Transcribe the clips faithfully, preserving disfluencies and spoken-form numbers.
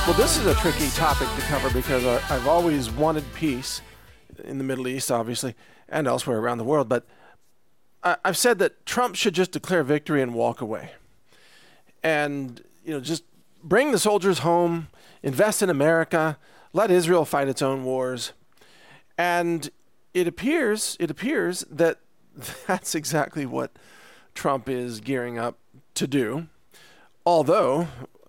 Well, this is a tricky topic to cover because I, I've always wanted peace in the Middle East, obviously, and elsewhere around the world. But I, I've said that Trump should just declare victory and walk away. And, you know, just bring the soldiers home, invest in America, let Israel fight its own wars. And it appears, it appears that that's exactly what Trump is gearing up to do. Although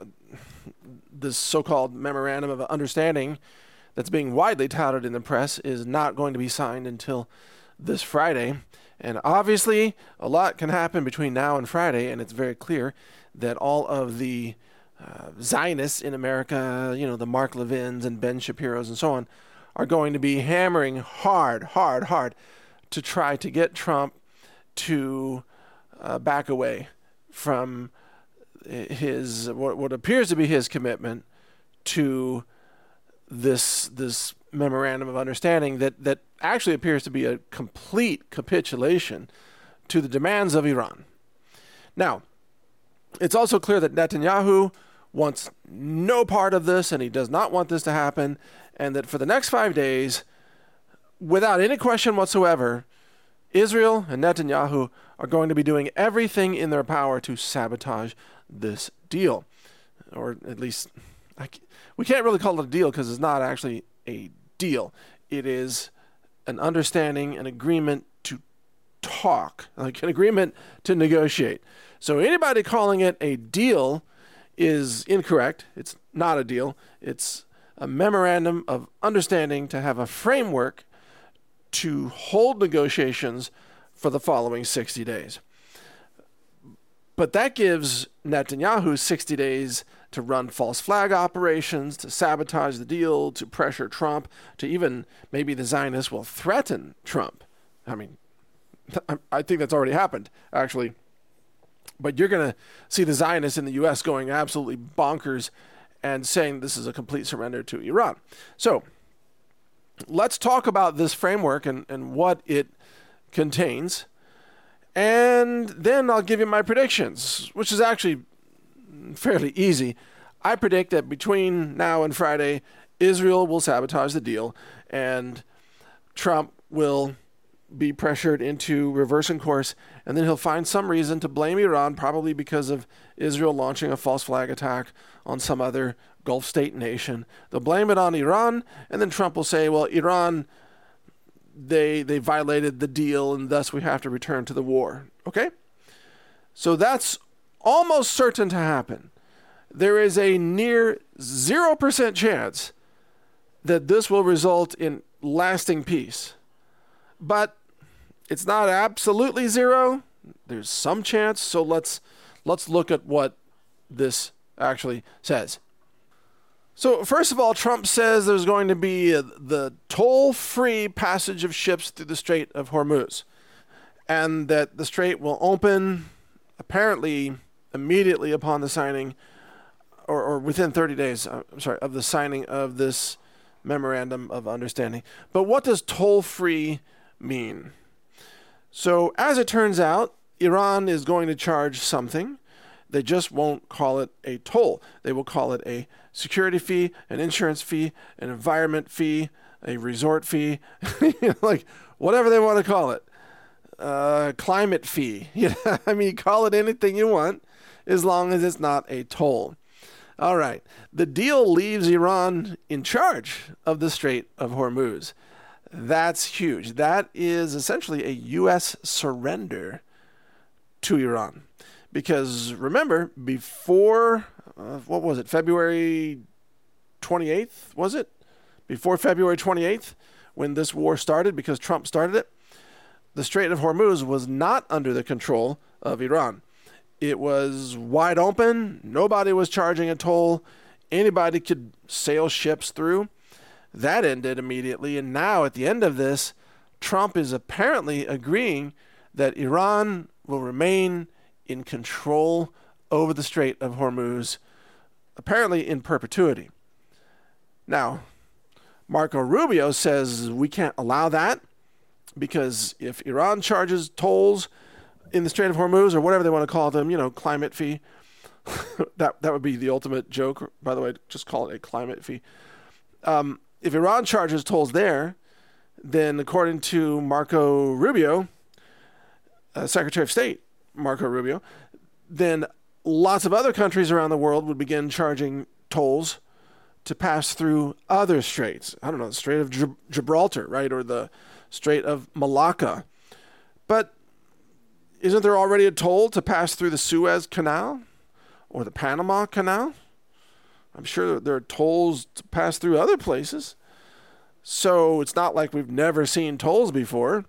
this so-called memorandum of understanding that's being widely touted in the press is not going to be signed until this Friday. And obviously, a lot can happen between now and Friday, and it's very clear that all of the uh, Zionists in America, you know, the Mark Levins and Ben Shapiro's and so on, are going to be hammering hard, hard, hard to try to get Trump to uh, back away from his what, what appears to be his commitment to this this memorandum of understanding that, that actually appears to be a complete capitulation to the demands of Iran. Now, it's also clear that Netanyahu wants no part of this, and he does not want this to happen, and that for the next five days, without any question whatsoever, Israel and Netanyahu are going to be doing everything in their power to sabotage this deal. Or at least, I, we can't really call it a deal because it's not actually a deal. It is an understanding, an agreement to talk, like an agreement to negotiate. So anybody calling it a deal is incorrect. It's not a deal. It's a memorandum of understanding to have a framework to hold negotiations for the following sixty days. But that gives Netanyahu sixty days to run false flag operations, to sabotage the deal, to pressure Trump, to even maybe the Zionists will threaten Trump. I mean, I think that's already happened, actually. But you're going to see the Zionists in the U S going absolutely bonkers and saying this is a complete surrender to Iran. So let's talk about this framework and, and what it contains. And then I'll give you my predictions, which is actually fairly easy. I predict that between now and Friday, Israel will sabotage the deal and Trump will be pressured into reversing course, and then he'll find some reason to blame Iran, probably because of Israel launching a false flag attack on some other Gulf state nation. They'll blame it on Iran, and then Trump will say, well, Iran, they they violated the deal, and thus we have to return to the war. Okay? So that's almost certain to happen. There is a near zero percent chance that this will result in lasting peace. But it's not absolutely zero. There's some chance. So let's let's look at what this actually says. So first of all, Trump says there's going to be a, the toll-free passage of ships through the Strait of Hormuz, and that the strait will open apparently immediately upon the signing, or, or within thirty days, uh, I'm sorry, of the signing of this memorandum of understanding. But what does toll-free mean? So as it turns out, Iran is going to charge something. They just won't call it a toll. They will call it a security fee, an insurance fee, an environment fee, a resort fee, like whatever they want to call it. Uh, climate fee. You know, I mean, call it anything you want as long as it's not a toll. All right. The deal leaves Iran in charge of the Strait of Hormuz. That's huge. That is essentially a U S surrender to Iran. Because remember, before, uh, what was it, February twenty-eighth, was it? Before February twenty-eighth, when this war started, because Trump started it, the Strait of Hormuz was not under the control of Iran. It was wide open. Nobody was charging a toll. Anybody could sail ships through. That ended immediately. And now at the end of this, Trump is apparently agreeing that Iran will remain in control over the Strait of Hormuz, apparently in perpetuity. Now, Marco Rubio says we can't allow that because if Iran charges tolls in the Strait of Hormuz, or whatever they want to call them, you know, climate fee, that that would be the ultimate joke. By the way, just call it a climate fee. Um, if Iran charges tolls there, then according to Marco Rubio, uh, Secretary of State Marco Rubio, then lots of other countries around the world would begin charging tolls to pass through other straits. I don't know, the Strait of Gib- Gibraltar, right? Or the Strait of Malacca. But isn't there already a toll to pass through the Suez Canal or the Panama Canal? I'm sure there are tolls to pass through other places. So it's not like we've never seen tolls before.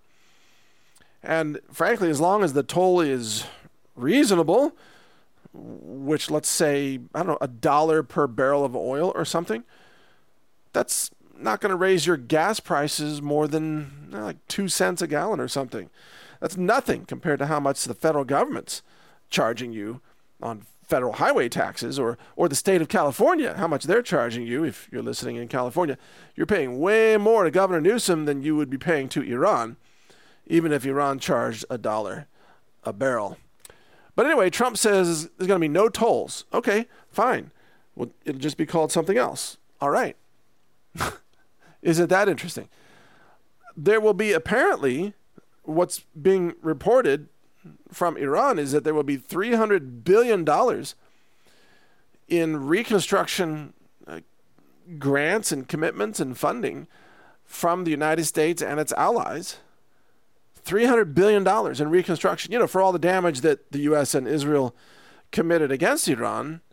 And frankly, as long as the toll is reasonable, which let's say, I don't know, a dollar per barrel of oil or something, that's not going to raise your gas prices more than you know, like two cents a gallon or something. That's nothing compared to how much the federal government's charging you on federal highway taxes, or or the state of California, how much they're charging you. If you're listening in California, you're paying way more to Governor Newsom than you would be paying to Iran, even if Iran charged a dollar a barrel. But anyway, Trump says there's going to be no tolls. Okay, fine. Well, it'll just be called something else. All right. Isn't that interesting? There will be apparently, what's being reported from Iran is that there will be three hundred billion dollars in reconstruction uh, grants and commitments and funding from the United States and its allies. three hundred billion dollars in reconstruction, you know, for all the damage that the U S and Israel committed against Iran.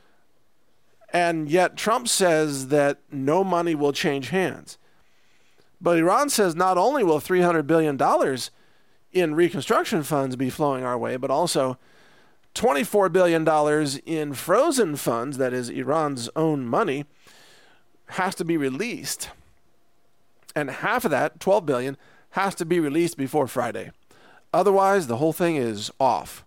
And yet Trump says that no money will change hands. But Iran says not only will three hundred billion dollars in reconstruction funds be flowing our way, but also twenty-four billion dollars in frozen funds, that is Iran's own money, has to be released. And half of that, twelve billion dollars, has to be released before Friday. Otherwise, the whole thing is off.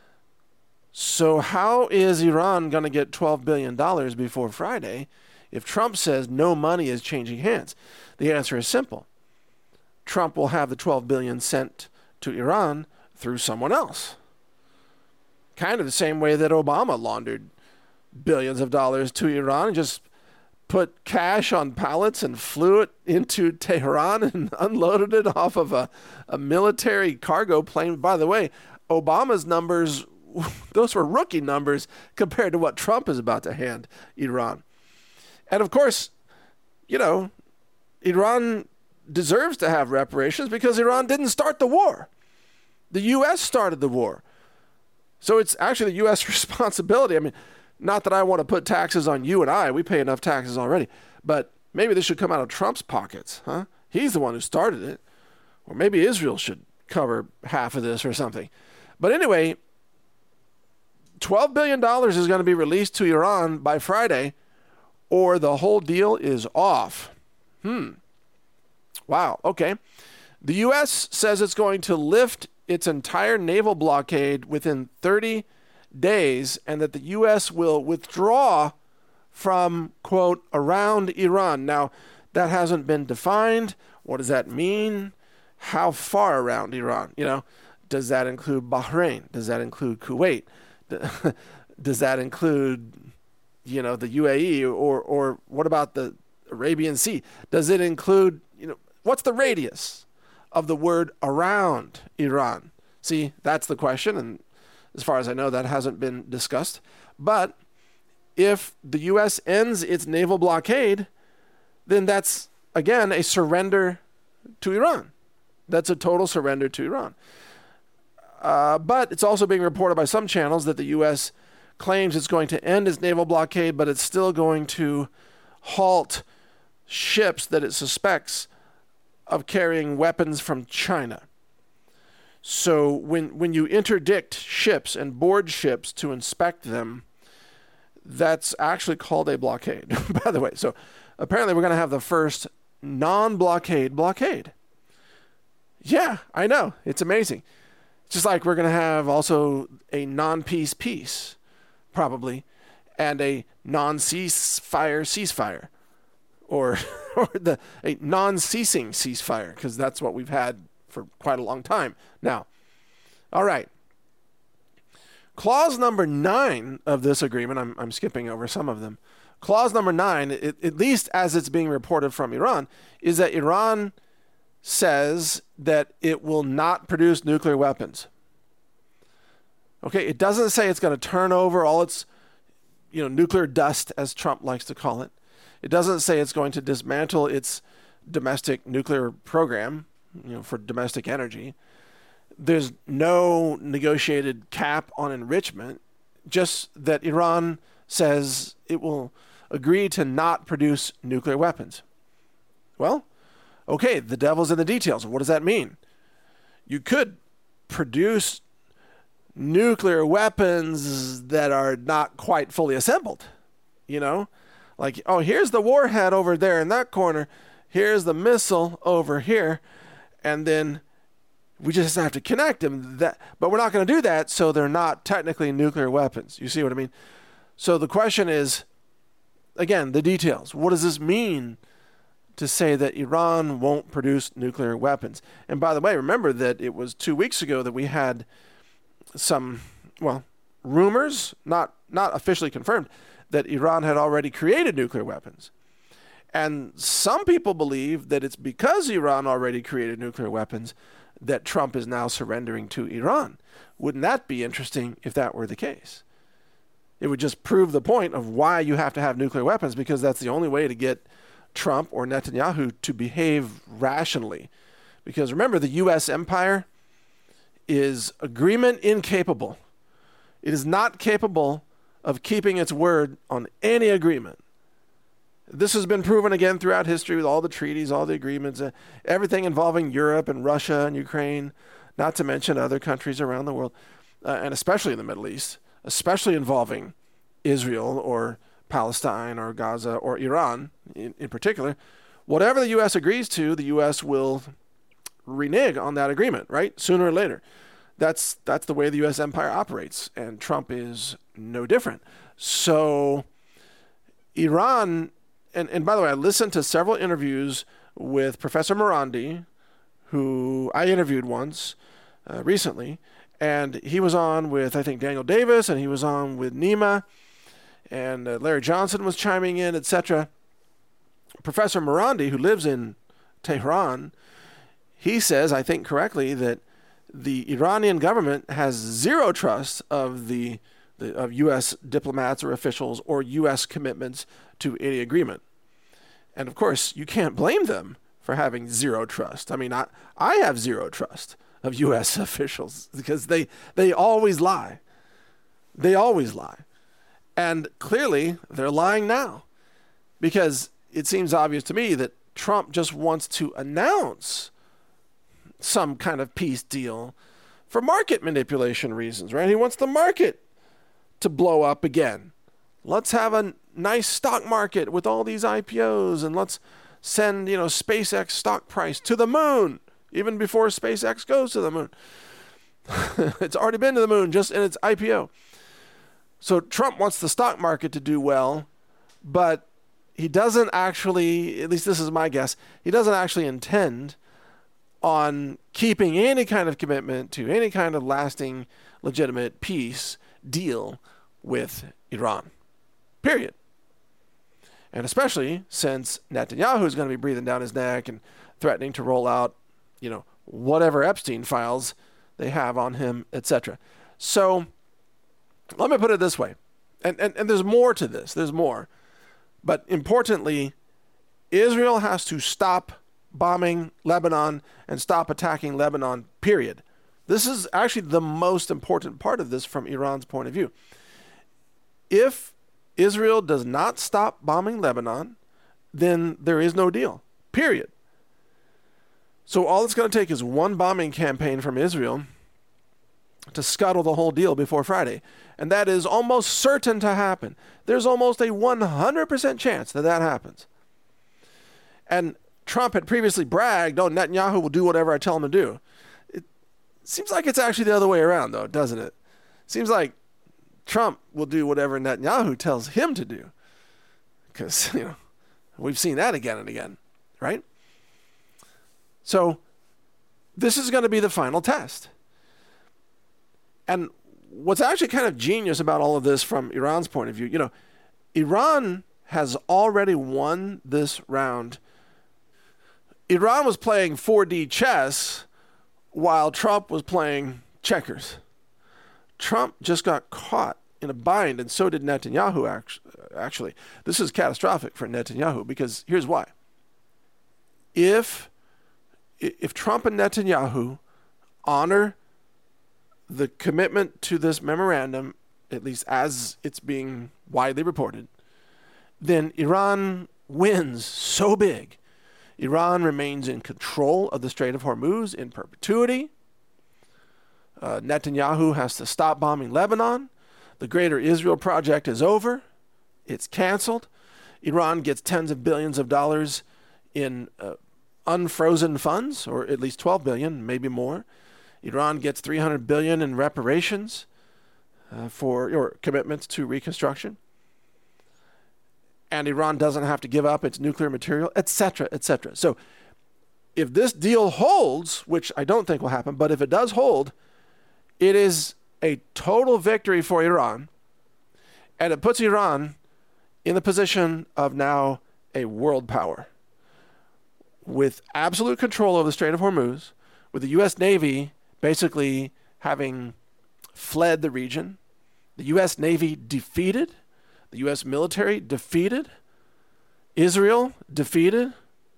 So how is Iran going to get twelve billion dollars before Friday if Trump says no money is changing hands? The answer is simple. Trump will have the twelve billion dollars sent to Iran through someone else. Kind of the same way that Obama laundered billions of dollars to Iran and just put cash on pallets and flew it into Tehran and unloaded it off of a, a military cargo plane. By the way, Obama's numbers, those were rookie numbers compared to what Trump is about to hand Iran. And of course, you know, Iran deserves to have reparations because Iran didn't start the war. The U S started the war. So it's actually the U S responsibility. I mean, not that I want to put taxes on you and I. We pay enough taxes already. But maybe this should come out of Trump's pockets, huh? He's the one who started it. Or maybe Israel should cover half of this or something. But anyway, twelve billion dollars is going to be released to Iran by Friday, or the whole deal is off. Hmm. Wow. Okay. The U S says it's going to lift its entire naval blockade within thirty days, and that the U S will withdraw from, quote, around Iran. Now, that hasn't been defined. What does that mean? How far around Iran? You know, does that include Bahrain? Does that include Kuwait? Does that include, you know, the U A E, or or what about the Arabian Sea? Does it include, you know, what's the radius of the word around Iran? See, that's the question, and as far as I know, that hasn't been discussed. But if the U S ends its naval blockade, then that's, again, a surrender to Iran. That's a total surrender to Iran. Uh, but it's also being reported by some channels that the U S claims it's going to end its naval blockade, but it's still going to halt ships that it suspects of carrying weapons from China. So when when you interdict ships and board ships to inspect them, that's actually called a blockade, by the way. So apparently we're going to have the first non-blockade blockade. Yeah, I know. It's amazing. Just like we're going to have also a non-peace peace, probably, and a non-ceasefire ceasefire, or or the a non-ceasing ceasefire, because that's what we've had for quite a long time now. All right. Clause number nine of this agreement, I'm, I'm skipping over some of them. Clause number nine, it, at least as it's being reported from Iran, is that Iran says that it will not produce nuclear weapons. Okay, it doesn't say it's going to turn over all its, you know, nuclear dust, as Trump likes to call it. It doesn't say it's going to dismantle its domestic nuclear program, you know, for domestic energy. There's no negotiated cap on enrichment, just that Iran says it will agree to not produce nuclear weapons. Well, okay, the devil's in the details. What does that mean? You could produce nuclear weapons that are not quite fully assembled, you know? Like, oh, here's the warhead over there in that corner. Here's the missile over here. And then we just have to connect them. That, but we're not going to do that, so they're not technically nuclear weapons. You see what I mean? So the question is, again, the details. What does this mean to say that Iran won't produce nuclear weapons? And by the way, remember that it was two weeks ago that we had some, well, rumors, not not officially confirmed, that Iran had already created nuclear weapons. And some people believe that it's because Iran already created nuclear weapons that Trump is now surrendering to Iran. Wouldn't that be interesting if that were the case? It would just prove the point of why you have to have nuclear weapons, because that's the only way to get Trump or Netanyahu to behave rationally. Because remember, the U S empire is agreement incapable. It is not capable of keeping its word on any agreement. This has been proven again throughout history with all the treaties, all the agreements, uh, everything involving Europe and Russia and Ukraine, not to mention other countries around the world, uh, and especially in the Middle East, especially involving Israel or Palestine or Gaza or Iran in, in particular. Whatever the U S agrees to, the U S will renege on that agreement, right? Sooner or later. That's that's the way the U S empire operates, and Trump is no different. So Iran, and, and by the way, I listened to several interviews with Professor Morandi, who I interviewed once uh, recently, and he was on with, I think, Daniel Davis, and he was on with Nima, and uh, Larry Johnson was chiming in, et cetera. Professor Morandi, who lives in Tehran, he says, I think correctly, that the Iranian government has zero trust of the, the of U S diplomats or officials or U S commitments to any agreement. And of course, you can't blame them for having zero trust. I mean, I, I have zero trust of U S officials because they they always lie. They always lie. And clearly, they're lying now, because it seems obvious to me that Trump just wants to announce some kind of peace deal for market manipulation reasons, right? He wants the market to blow up again. Let's have a nice stock market with all these I P Os, and let's send, you know, SpaceX stock price to the moon, even before SpaceX goes to the moon. It's already been to the moon just in its I P O. So Trump wants the stock market to do well, but he doesn't actually, at least this is my guess, he doesn't actually intend on keeping any kind of commitment to any kind of lasting, legitimate peace deal with Iran. Period. And especially since Netanyahu is going to be breathing down his neck and threatening to roll out, you know, whatever Epstein files they have on him, et cetera. So let me put it this way. And, and, and there's more to this. There's more. But importantly, Israel has to stop bombing Lebanon and stop attacking Lebanon, period. This is actually the most important part of this from Iran's point of view. If Israel does not stop bombing Lebanon, then there is no deal, period. So all it's going to take is one bombing campaign from Israel to scuttle the whole deal before Friday. And that is almost certain to happen. There's almost a one hundred percent chance that that happens. And Trump had previously bragged, oh, Netanyahu will do whatever I tell him to do. It seems like it's actually the other way around, though, doesn't it? Seems like Trump will do whatever Netanyahu tells him to do. Because, you know, we've seen that again and again, right? So this is going to be the final test. And what's actually kind of genius about all of this from Iran's point of view, you know, Iran has already won this round. Iran was playing four D chess while Trump was playing checkers. Trump just got caught in a bind, and so did Netanyahu, actually. This is catastrophic for Netanyahu, because here's why. If, if Trump and Netanyahu honor the commitment to this memorandum, at least as it's being widely reported, then Iran wins so big. Iran remains in control of the Strait of Hormuz in perpetuity. Uh, Netanyahu has to stop bombing Lebanon. The Greater Israel Project is over. It's canceled. Iran gets tens of billions of dollars in uh, unfrozen funds, or at least twelve billion, maybe more. Iran gets three hundred billion in reparations uh, for or commitments to reconstruction. And Iran doesn't have to give up its nuclear material, et cetera, et cetera. So if this deal holds, which I don't think will happen, but if it does hold, it is a total victory for Iran, and it puts Iran in the position of now a world power with absolute control over the Strait of Hormuz, with the U S Navy basically having fled the region, the U S Navy defeated, the U S military defeated, Israel defeated,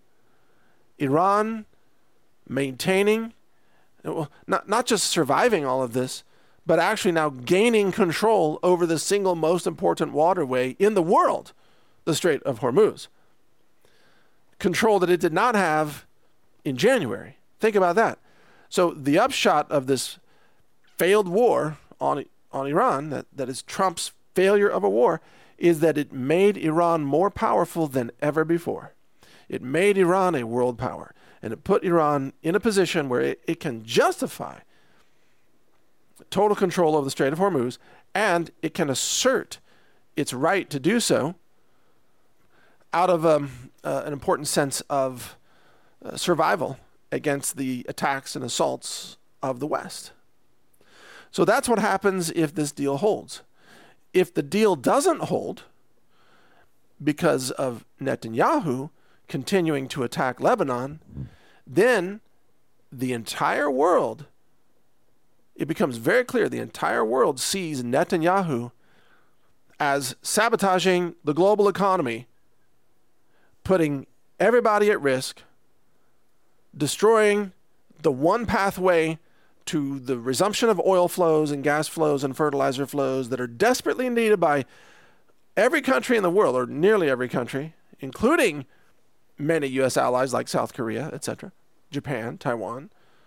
Iran maintaining, well, not, not just surviving all of this, but actually now gaining control over the single most important waterway in the world, the Strait of Hormuz. Control that it did not have in January. Think about that. So the upshot of this failed war on, on Iran, that, that is Trump's failure of a war, is that it made Iran more powerful than ever before. It made Iran a world power, and it put Iran in a position where it, it can justify total control over the Strait of Hormuz, and it can assert its right to do so out of um, uh, an important sense of uh, survival against the attacks and assaults of the West. So that's what happens if this deal holds. If the deal doesn't hold, because of Netanyahu continuing to attack Lebanon, then the entire world, it becomes very clear, the entire world sees Netanyahu as sabotaging the global economy, putting everybody at risk, destroying the one pathway to the resumption of oil flows and gas flows and fertilizer flows that are desperately needed by every country in the world, or nearly every country, including many U S allies like South Korea, et cetera, Japan, Taiwan.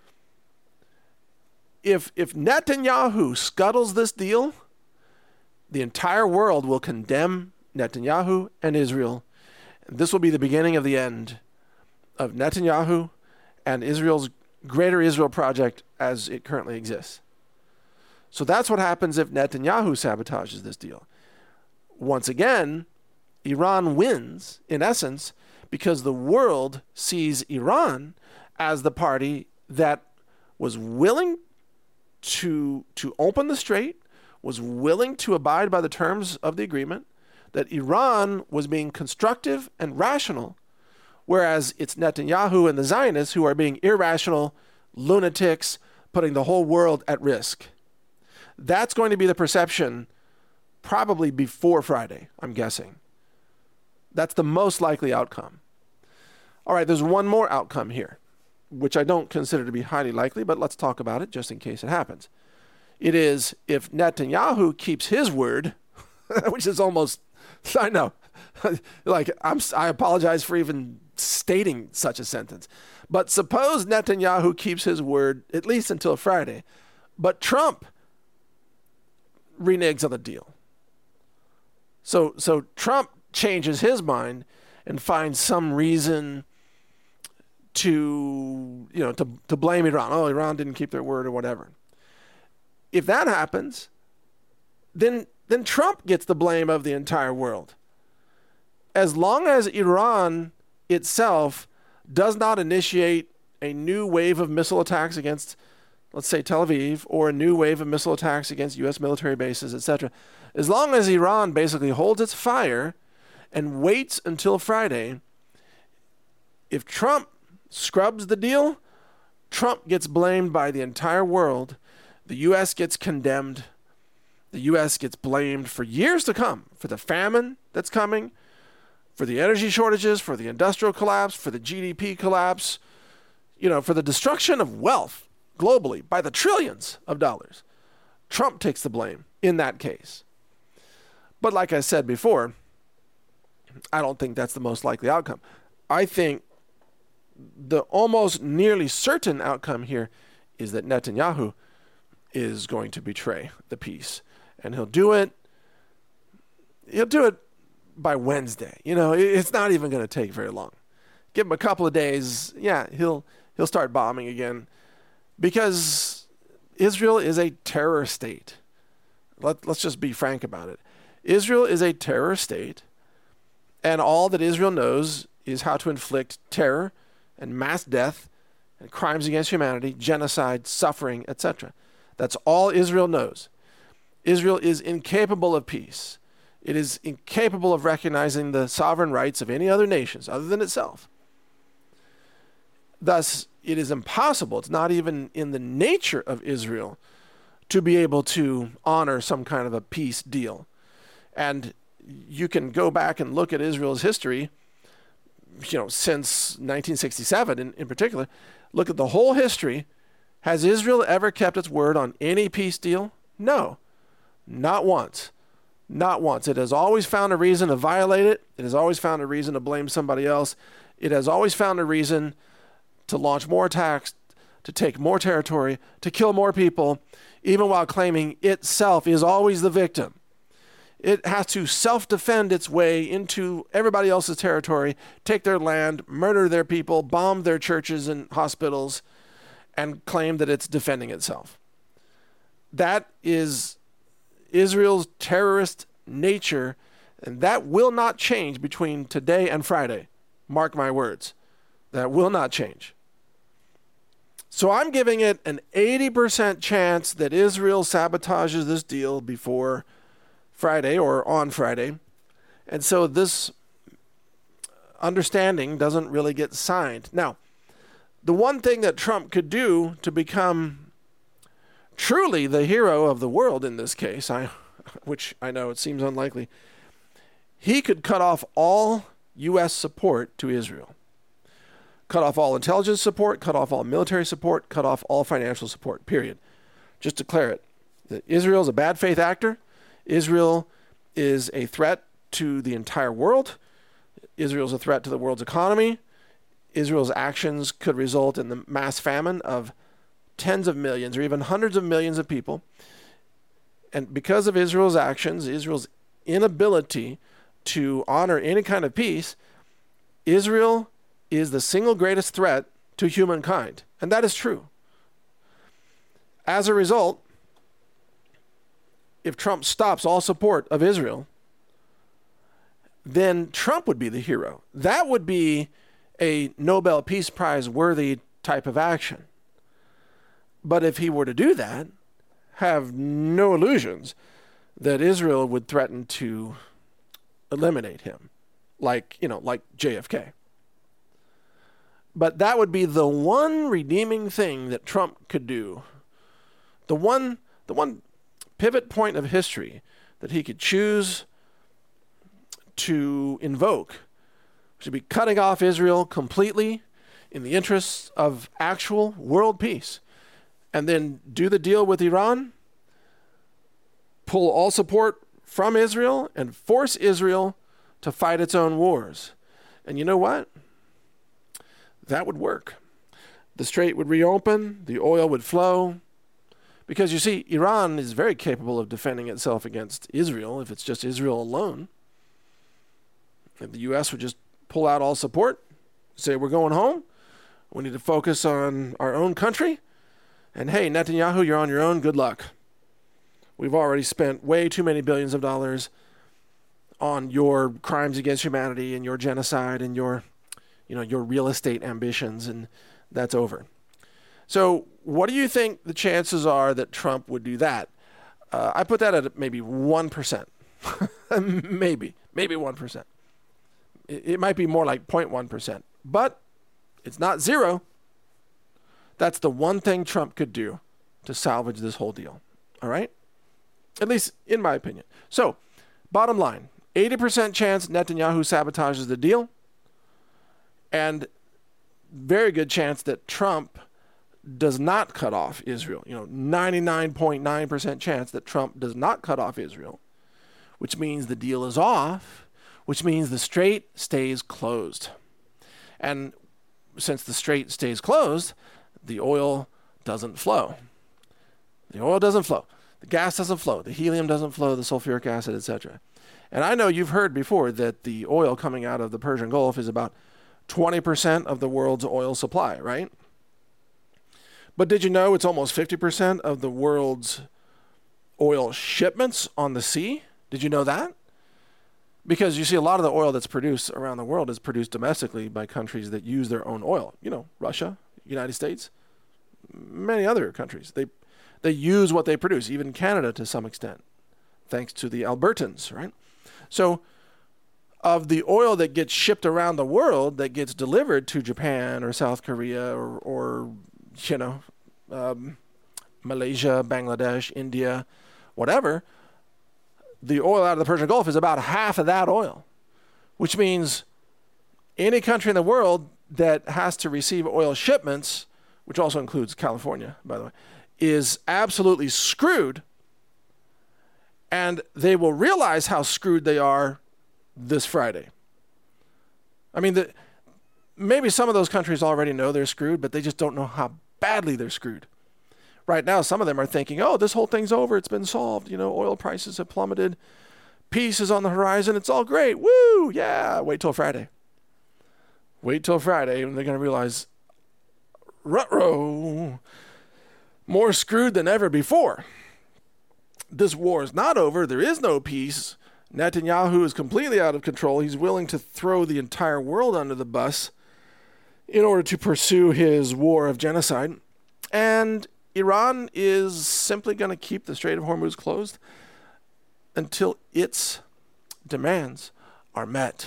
If, if Netanyahu scuttles this deal, the entire world will condemn Netanyahu and Israel. And this will be the beginning of the end of Netanyahu and Israel's Greater Israel Project as it currently exists. So that's what happens if Netanyahu sabotages this deal. Once again, Iran wins, in essence, because the world sees Iran as the party that was willing to, to open the strait, was willing to abide by the terms of the agreement, that Iran was being constructive and rational, whereas it's Netanyahu and the Zionists who are being irrational, lunatics, putting the whole world at risk. That's going to be the perception probably before Friday, I'm guessing. That's the most likely outcome. All right, there's one more outcome here, which I don't consider to be highly likely, but let's talk about it just in case it happens. It is if Netanyahu keeps his word, which is almost, I know, like I'm, I apologize for even stating such a sentence. But suppose Netanyahu keeps his word at least until Friday, but Trump reneges on the deal. So, so Trump changes his mind and finds some reason to, you know, to, to blame Iran. Oh, Iran didn't keep their word or whatever. If that happens, then then Trump gets the blame of the entire world. As long as Iran itself does not initiate a new wave of missile attacks against let's say Tel Aviv, or a new wave of missile attacks against U S military bases, et cetera, as long as Iran basically holds its fire and waits until Friday, if Trump scrubs the deal, Trump gets blamed by the entire world. The U S gets condemned. The U S gets blamed for years to come for the famine that's coming, for the energy shortages, for the industrial collapse, for the G D P collapse, you know, for the destruction of wealth globally by the trillions of dollars. Trump takes the blame in that case. But like I said before, I don't think that's the most likely outcome. I think the almost nearly certain outcome here is that Netanyahu is going to betray the peace. And he'll do it, he'll do it by Wednesday. You know, it's not even going to take very long. Give him a couple of days, yeah, he'll he'll start bombing again. Because Israel is a terror state. Let, let's just be frank about it. Israel is a terror state, and all that Israel knows is how to inflict terror and mass death and crimes against humanity, genocide, suffering, et cetera. That's all Israel knows. Israel is incapable of peace. It is incapable of recognizing the sovereign rights of any other nations other than itself. Thus, it is impossible, it's not even in the nature of Israel to be able to honor some kind of a peace deal. And you can go back and look at Israel's history, you know, since nineteen sixty-seven in, in particular. Look at the whole history. Has Israel ever kept its word on any peace deal? No, not once. Not once. It has always found a reason to violate it. It has always found a reason to blame somebody else. It has always found a reason to launch more attacks, to take more territory, to kill more people, even while claiming itself is always the victim. It has to self-defend its way into everybody else's territory, take their land, murder their people, bomb their churches and hospitals, and claim that it's defending itself. That is Israel's terrorist nature, and that will not change between today and Friday. Mark my words. That will not change. So I'm giving it an eighty percent chance that Israel sabotages this deal before Friday or on Friday. And so this understanding doesn't really get signed. Now, the one thing that Trump could do to become truly the hero of the world in this case, I, which I know it seems unlikely, he could cut off all U S support to Israel. Cut off all intelligence support, cut off all military support, cut off all financial support, period. Just declare it. That Israel is a bad faith actor. Israel is a threat to the entire world. Israel is a threat to the world's economy. Israel's actions could result in the mass famine of tens of millions or even hundreds of millions of people. And because of Israel's actions, Israel's inability to honor any kind of peace, Israel is the single greatest threat to humankind. And that is true. As a result, if Trump stops all support of Israel, then Trump would be the hero. That would be a Nobel Peace Prize worthy type of action. But if he were to do that, have no illusions that Israel would threaten to eliminate him, like, you know, like J F K. But that would be the one redeeming thing that Trump could do. The one, the one pivot point of history that he could choose to invoke should be cutting off Israel completely in the interests of actual world peace. And then do the deal with Iran, pull all support from Israel, and force Israel to fight its own wars. And you know what? That would work. The strait would reopen, the oil would flow. Because you see, Iran is very capable of defending itself against Israel if it's just Israel alone. If the U S would just pull out all support, say we're going home, we need to focus on our own country, and hey, Netanyahu, you're on your own, good luck. We've already spent way too many billions of dollars on your crimes against humanity and your genocide and your, you know, your real estate ambitions, and that's over. So what do you think the chances are that Trump would do that? Uh, I put that at maybe one percent. maybe. Maybe one percent. It, it might be more like zero point one percent. But it's not zero. That's the one thing Trump could do to salvage this whole deal. All right? At least in my opinion. So, bottom line, eighty percent chance Netanyahu sabotages the deal, and very good chance that Trump does not cut off Israel. You know, ninety-nine point nine percent chance that Trump does not cut off Israel, which means the deal is off, which means the strait stays closed. And since the strait stays closed, the oil doesn't flow. The oil doesn't flow. The gas doesn't flow. The helium doesn't flow, the sulfuric acid, et cetera. And I know you've heard before that the oil coming out of the Persian Gulf is about twenty percent of the world's oil supply, right? But did you know it's almost fifty percent of the world's oil shipments on the sea? Did you know that? Because you see, a lot of the oil that's produced around the world is produced domestically by countries that use their own oil. You know, Russia, United States, many other countries. They they use what they produce, even Canada to some extent, thanks to the Albertans, right? So of the oil that gets shipped around the world, that gets delivered to Japan or South Korea or, or you know, um, Malaysia, Bangladesh, India, whatever, the oil out of the Persian Gulf is about half of that oil, which means any country in the world that has to receive oil shipments, which also includes California, by the way, is absolutely screwed. And they will realize how screwed they are this Friday. I mean, the, maybe some of those countries already know they're screwed, but they just don't know how badly they're screwed. Right now, some of them are thinking, oh, this whole thing's over. It's been solved. You know, oil prices have plummeted. Peace is on the horizon. It's all great. Woo! Yeah. Wait till Friday. Wait till Friday, and they're going to realize, ruh-roh, more screwed than ever before. This war is not over. There is no peace. Netanyahu is completely out of control. He's willing to throw the entire world under the bus in order to pursue his war of genocide. And Iran is simply going to keep the Strait of Hormuz closed until its demands are met.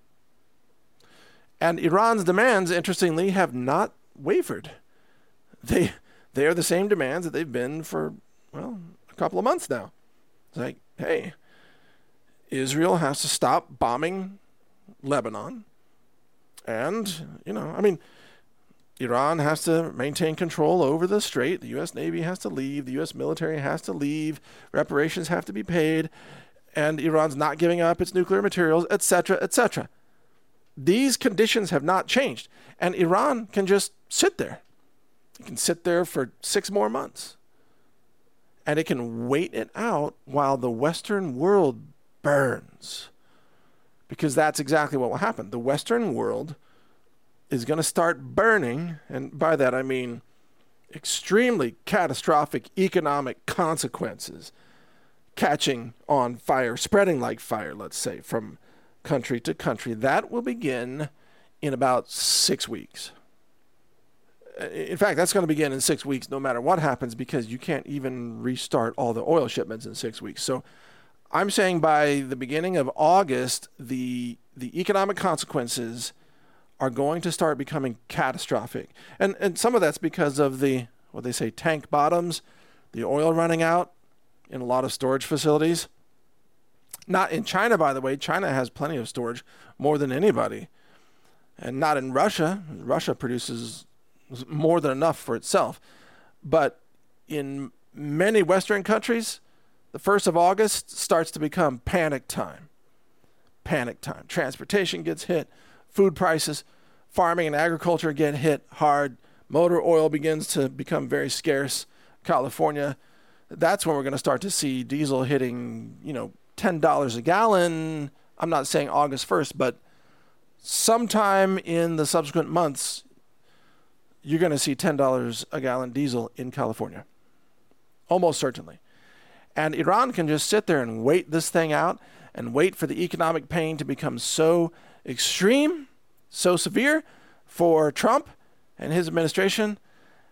And Iran's demands, interestingly, have not wavered. They they are the same demands that they've been for, well, a couple of months now. It's like, hey, Israel has to stop bombing Lebanon. And, you know, I mean, Iran has to maintain control over the strait. The U S Navy has to leave. The U S military has to leave. Reparations have to be paid. And Iran's not giving up its nuclear materials, et cetera, et cetera. These conditions have not changed. And Iran can just sit there. It can sit there for six more months. And it can wait it out while the Western world burns. Because that's exactly what will happen. The Western world is going to start burning, and by that I mean extremely catastrophic economic consequences catching on fire, spreading like fire, let's say, from country to country. That will begin in about six weeks. In fact, that's going to begin in six weeks no matter what happens, because you can't even restart all the oil shipments in six weeks. So I'm saying by the beginning of August, the the economic consequences are going to start becoming catastrophic. And and some of that's because of the, what they say, tank bottoms, the oil running out in a lot of storage facilities. Not in China, by the way. China has plenty of storage, more than anybody. And not in Russia. Russia produces more than enough for itself. But in many Western countries, the first of August starts to become panic time. Panic time. Transportation gets hit. Food prices, farming and agriculture get hit hard. Motor oil begins to become very scarce. California, that's when we're going to start to see diesel hitting, you know, ten dollars a gallon. I'm not saying August first, but sometime in the subsequent months, you're going to see ten dollars a gallon diesel in California. Almost certainly. And Iran can just sit there and wait this thing out and wait for the economic pain to become so extreme, so severe for Trump and his administration,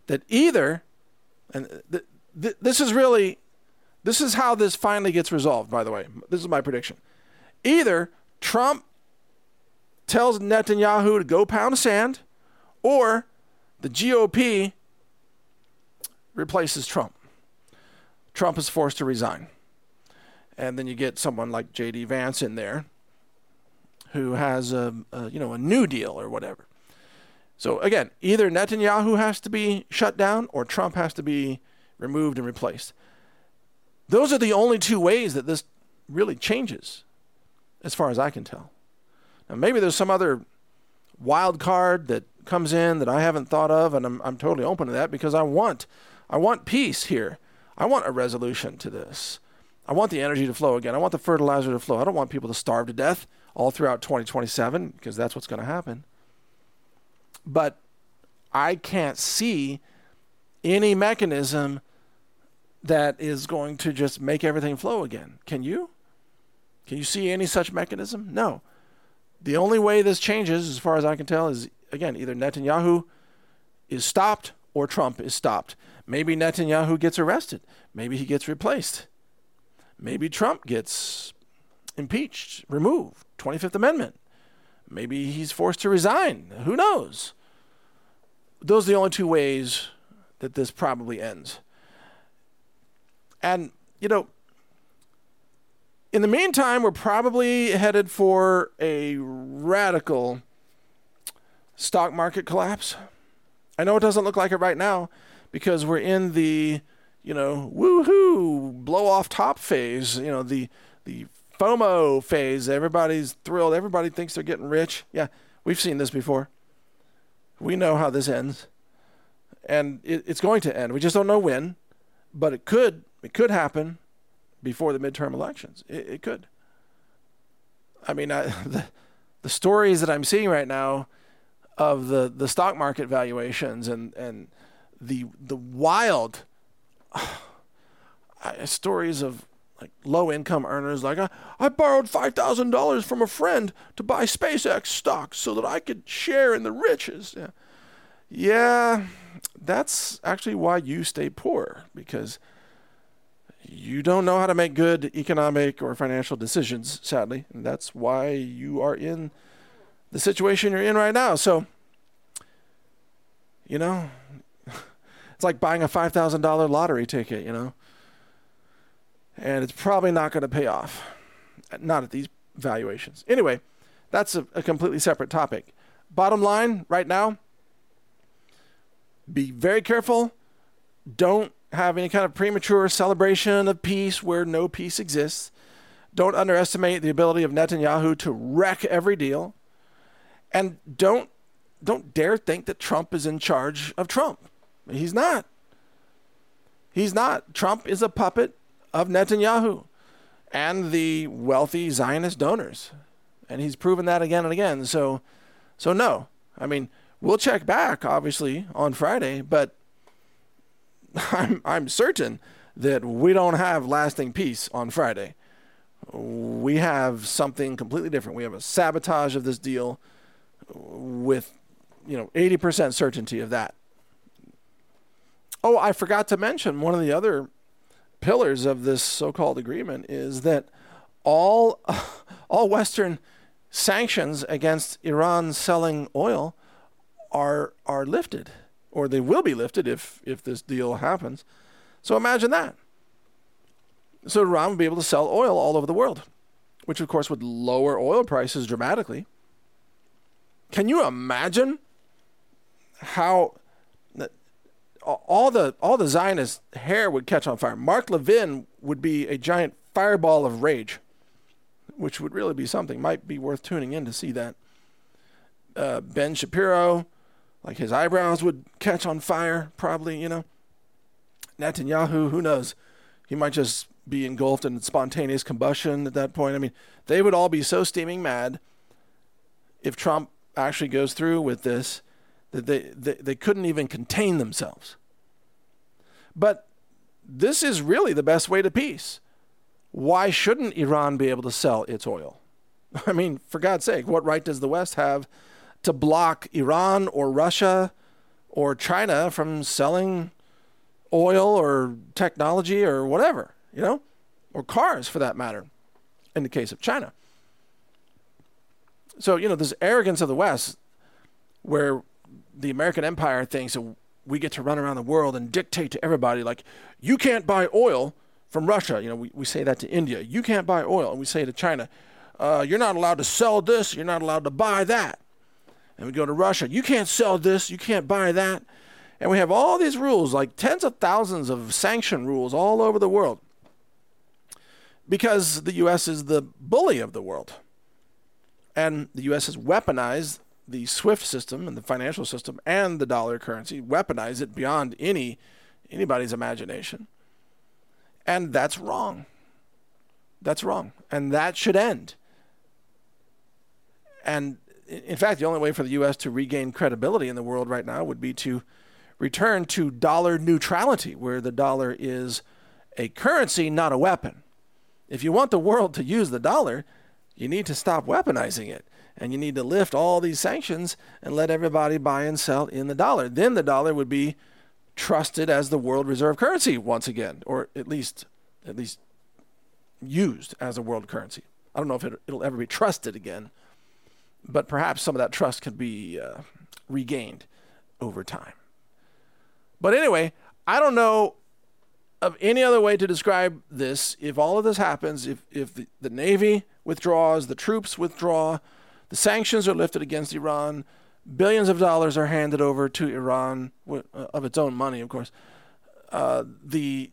that either, and th- th- this is really, this is how this finally gets resolved, by the way. This is my prediction. Either Trump tells Netanyahu to go pound sand, or the G O P replaces Trump. Trump is forced to resign. And then you get someone like J D Vance in there who has a, a you know a new deal or whatever. So again, either Netanyahu has to be shut down or Trump has to be removed and replaced. Those are the only two ways that this really changes, as far as I can tell. Now, maybe there's some other wild card that comes in that I haven't thought of, and I'm I'm totally open to that because I want I want peace here. I want a resolution to this. I want the energy to flow again. I want the fertilizer to flow. I don't want people to starve to death all throughout twenty twenty-seven because that's what's going to happen. But I can't see any mechanism that is going to just make everything flow again. Can you? Can you see any such mechanism? No. The only way this changes, as far as I can tell, is, again, either Netanyahu is stopped or Trump is stopped. Maybe Netanyahu gets arrested. Maybe he gets replaced. Maybe Trump gets impeached, removed, twenty-fifth Amendment. Maybe he's forced to resign. Who knows? Those are the only two ways that this probably ends. And, you know, in the meantime, we're probably headed for a radical stock market collapse. I know it doesn't look like it right now because we're in the, you know, woohoo, blow off top phase, you know, the the FOMO phase. Everybody's thrilled. Everybody thinks they're getting rich. Yeah, we've seen this before. We know how this ends. And it, it's going to end. We just don't know when, but it could it could happen before the midterm elections. It, it could. I mean, I, the the stories that I'm seeing right now of the, the stock market valuations and, and the the wild uh, stories of like low income earners, like I, I borrowed five thousand dollars from a friend to buy SpaceX stocks so that I could share in the riches. Yeah. yeah, that's actually why you stay poor, because you don't know how to make good economic or financial decisions, sadly. And that's why you are in the situation you're in right now. So, you know, it's like buying a five thousand dollars lottery ticket, you know. And it's probably not going to pay off. Not at these valuations. Anyway, that's a, a completely separate topic. Bottom line, right now, be very careful. Don't have any kind of premature celebration of peace where no peace exists. Don't underestimate the ability of Netanyahu to wreck every deal. And don't don't dare think that Trump is in charge of Trump. He's not. He's not. Trump is a puppet of Netanyahu and the wealthy Zionist donors. And he's proven that again and again. So so no. I mean, we'll check back, obviously, on Friday, but I'm I'm certain that we don't have lasting peace on Friday. We have something completely different. We have a sabotage of this deal with, you know, eighty percent certainty of that. Oh, I forgot to mention one of the other pillars of this so-called agreement is that all all Western sanctions against Iran selling oil are are lifted, or they will be lifted if if this deal happens. So imagine that. So Iran would be able to sell oil all over the world, which of course would lower oil prices dramatically. Can you imagine how all the all the Zionist hair would catch on fire? Mark Levin would be a giant fireball of rage, which would really be something. Might be worth tuning in to see that. Uh, Ben Shapiro, like his eyebrows would catch on fire, probably, you know. Netanyahu, who knows? He might just be engulfed in spontaneous combustion at that point. I mean, they would all be so steaming mad if Trump actually goes through with this that they, they, they couldn't even contain themselves. But this is really the best way to peace. Why shouldn't Iran be able to sell its oil? I mean, for God's sake, what right does the West have to block Iran or Russia or China from selling oil or technology or whatever, you know, or cars for that matter, in the case of China. So, you know, this arrogance of the West where the American empire thinks that we get to run around the world and dictate to everybody, like, you can't buy oil from Russia. You know, we, we say that to India. You can't buy oil. And we say to China, uh, you're not allowed to sell this. You're not allowed to buy that. And we go to Russia. You can't sell this. You can't buy that. And we have all these rules, like tens of thousands of sanction rules all over the world, because the U S is the bully of the world. And the U S has weaponized the SWIFT system and the financial system and the dollar currency, weaponize it beyond any anybody's imagination. And that's wrong. That's wrong. And that should end. And in fact, the only way for the U S to regain credibility in the world right now would be to return to dollar neutrality, where the dollar is a currency, not a weapon. If you want the world to use the dollar, you need to stop weaponizing it. And you need to lift all these sanctions and let everybody buy and sell in the dollar. Then the dollar would be trusted as the world reserve currency once again, or at least at least used as a world currency. I don't know if it, it'll ever be trusted again, but perhaps some of that trust could be uh, regained over time. But anyway, I don't know of any other way to describe this. If all of this happens, if, if the, the Navy withdraws, the troops withdraw, the sanctions are lifted against Iran, billions of dollars are handed over to Iran, uh, of its own money, of course. Uh, the,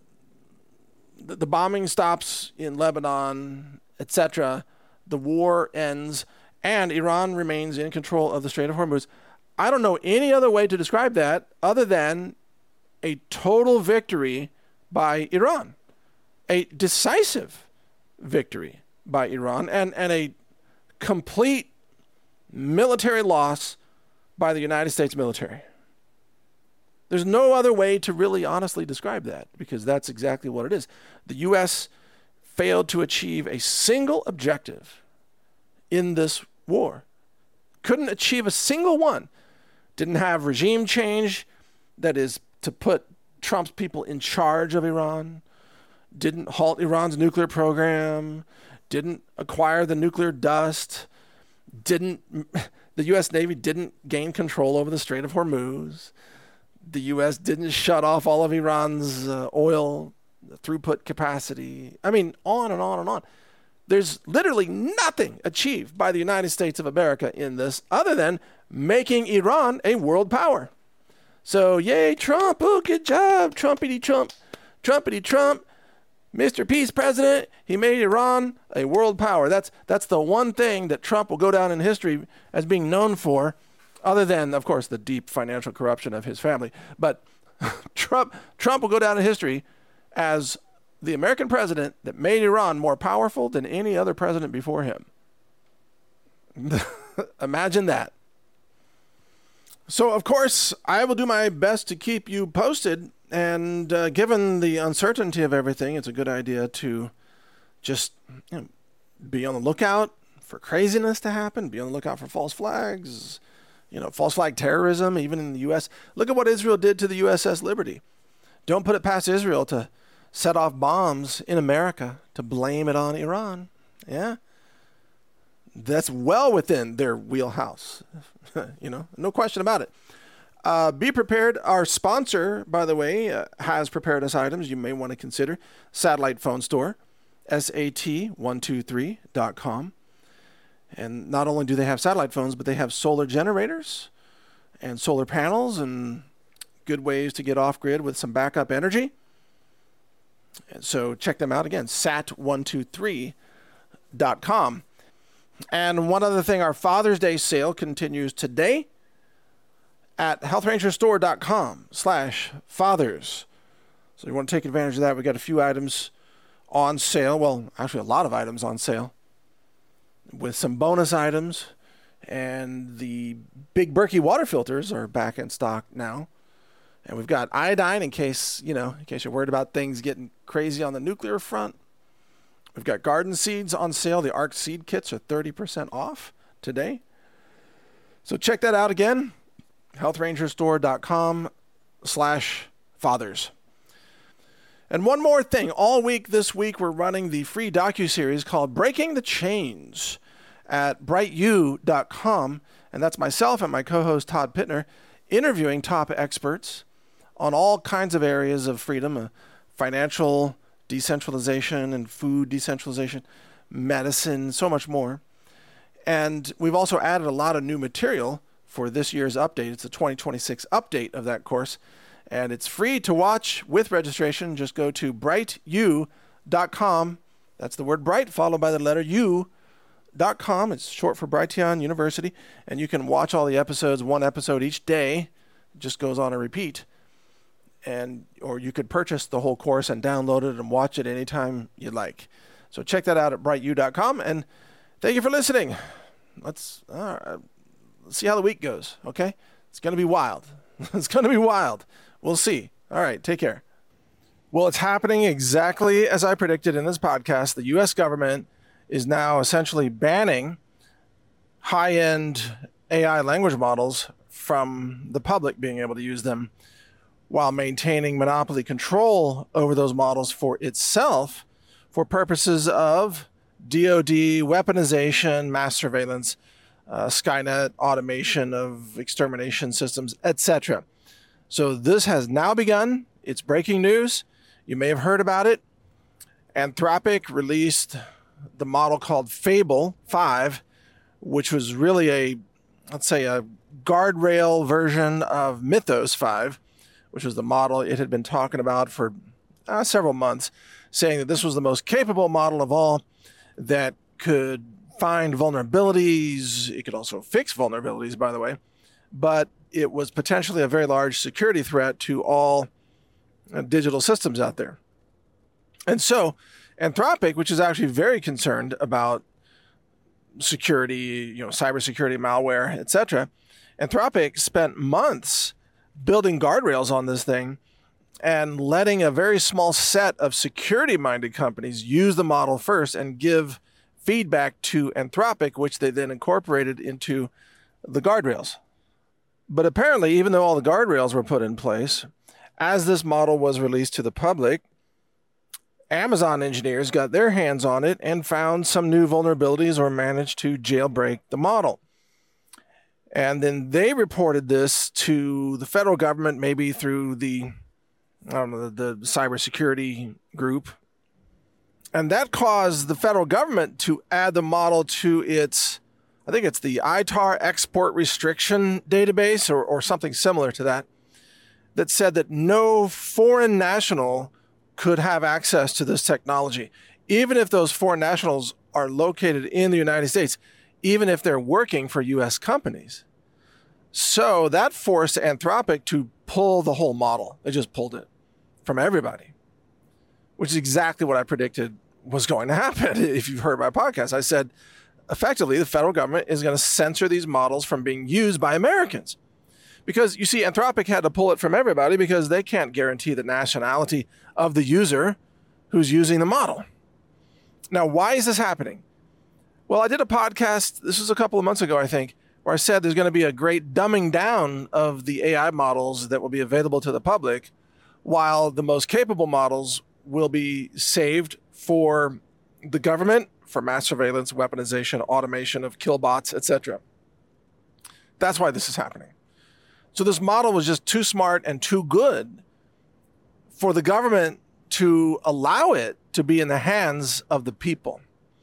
the the bombing stops in Lebanon, et cetera. The war ends, and Iran remains in control of the Strait of Hormuz. I don't know any other way to describe that other than a total victory by Iran, a decisive victory by Iran, and, and a complete military loss by the United States military. There's no other way to really honestly describe that, because that's exactly what it is. The U S failed to achieve a single objective in this war. Couldn't achieve a single one. Didn't have regime change, that is to put Trump's people in charge of Iran. Didn't halt Iran's nuclear program. Didn't acquire the nuclear dust. Didn't the U S Navy didn't gain control over the Strait of Hormuz. The U S didn't shut off all of Iran's uh, oil throughput capacity. I mean, on and on and on. There's literally nothing achieved by the United States of America in this other than making Iran a world power. So, yay, Trump. Oh, good job. Trumpity Trump. Trumpity Trump. Mister Peace President. He made Iran a world power. That's that's the one thing that Trump will go down in history as being known for, other than, of course, the deep financial corruption of his family. But Trump Trump will go down in history as the American president that made Iran more powerful than any other president before him. Imagine that. So, of course, I will do my best to keep you posted. And uh, given the uncertainty of everything, it's a good idea to just you know, be on the lookout for craziness to happen, be on the lookout for false flags, you know, false flag terrorism, even in the U S. Look at what Israel did to the U S S Liberty. Don't put it past Israel to set off bombs in America to blame it on Iran. Yeah. That's well within their wheelhouse. You know, no question about it. Uh, be prepared. Our sponsor, by the way, uh, has prepared us items you may want to consider. Satellite Phone Store, S A T one two three dot com. And not only do they have satellite phones, but they have solar generators and solar panels and good ways to get off grid with some backup energy. And so check them out again, sat one two three dot com. And one other thing, our Father's Day sale continues today at health ranger store dot com slash fathers. So you want to take advantage of that. We've got a few items on sale. Well, actually a lot of items on sale with some bonus items. And the big Berkey water filters are back in stock now. And we've got iodine in case, you know, in case you're worried about things getting crazy on the nuclear front. We've got garden seeds on sale. The Arc seed kits are thirty percent off today. So check that out again. health ranger store dot com slash fathers. And one more thing. All week this week, we're running the free docuseries called Breaking the Chains at bright u dot com. And that's myself and my co-host Todd Pittner interviewing top experts on all kinds of areas of freedom, uh, financial decentralization and food decentralization, medicine, so much more. And we've also added a lot of new material for this year's update. It's the twenty twenty-six update of that course. And it's free to watch with registration. Just go to bright u dot com. That's the word bright followed by the letter U dot com. It's short for Brighteon University. And you can watch all the episodes, one episode each day. It just goes on a repeat. And or you could purchase the whole course and download it and watch it anytime you like. So check that out at bright u dot com. And thank you for listening. Let's, uh, let's see how the week goes, okay? It's going to be wild. It's going to be wild. We'll see. All right, take care. Well, it's happening exactly as I predicted in this podcast. The U S government is now essentially banning high-end A I language models from the public being able to use them while maintaining monopoly control over those models for itself for purposes of D O D, weaponization, mass surveillance, uh, Skynet, automation of extermination systems, et cetera. So this has now begun. It's breaking news. You may have heard about it. Anthropic released the model called Fable five, which was really a, let's say, a guardrail version of Mythos five, which was the model it had been talking about for uh, several months, saying that this was the most capable model of all that could find vulnerabilities. It could also fix vulnerabilities, by the way, but it was potentially a very large security threat to all uh, digital systems out there. And so Anthropic, which is actually very concerned about security, you know, cybersecurity, malware, et cetera, Anthropic spent months building guardrails on this thing and letting a very small set of security-minded companies use the model first and give feedback to Anthropic, which they then incorporated into the guardrails. But apparently, even though all the guardrails were put in place, as this model was released to the public, Amazon engineers got their hands on it and found some new vulnerabilities or managed to jailbreak the model. And then they reported this to the federal government, maybe through the, I don't know, the, the cybersecurity group. And that caused the federal government to add the model to its, I think it's the I T A R export restriction database or, or something similar to that, that said that no foreign national could have access to this technology, even if those foreign nationals are located in the United States, even if they're working for U S companies. So that forced Anthropic to pull the whole model. They just pulled it from everybody, which is exactly what I predicted was going to happen. If you've heard my podcast, I said, effectively, the federal government is going to censor these models from being used by Americans. Because, you see, Anthropic had to pull it from everybody because they can't guarantee the nationality of the user who's using the model. Now, why is this happening? Well, I did a podcast, this was a couple of months ago, I think, where I said there's going to be a great dumbing down of the A I models that will be available to the public, while the most capable models will be saved for the government, for mass surveillance, weaponization, automation of kill bots, et cetera. That's why this is happening. So this model was just too smart and too good for the government to allow it to be in the hands of the people.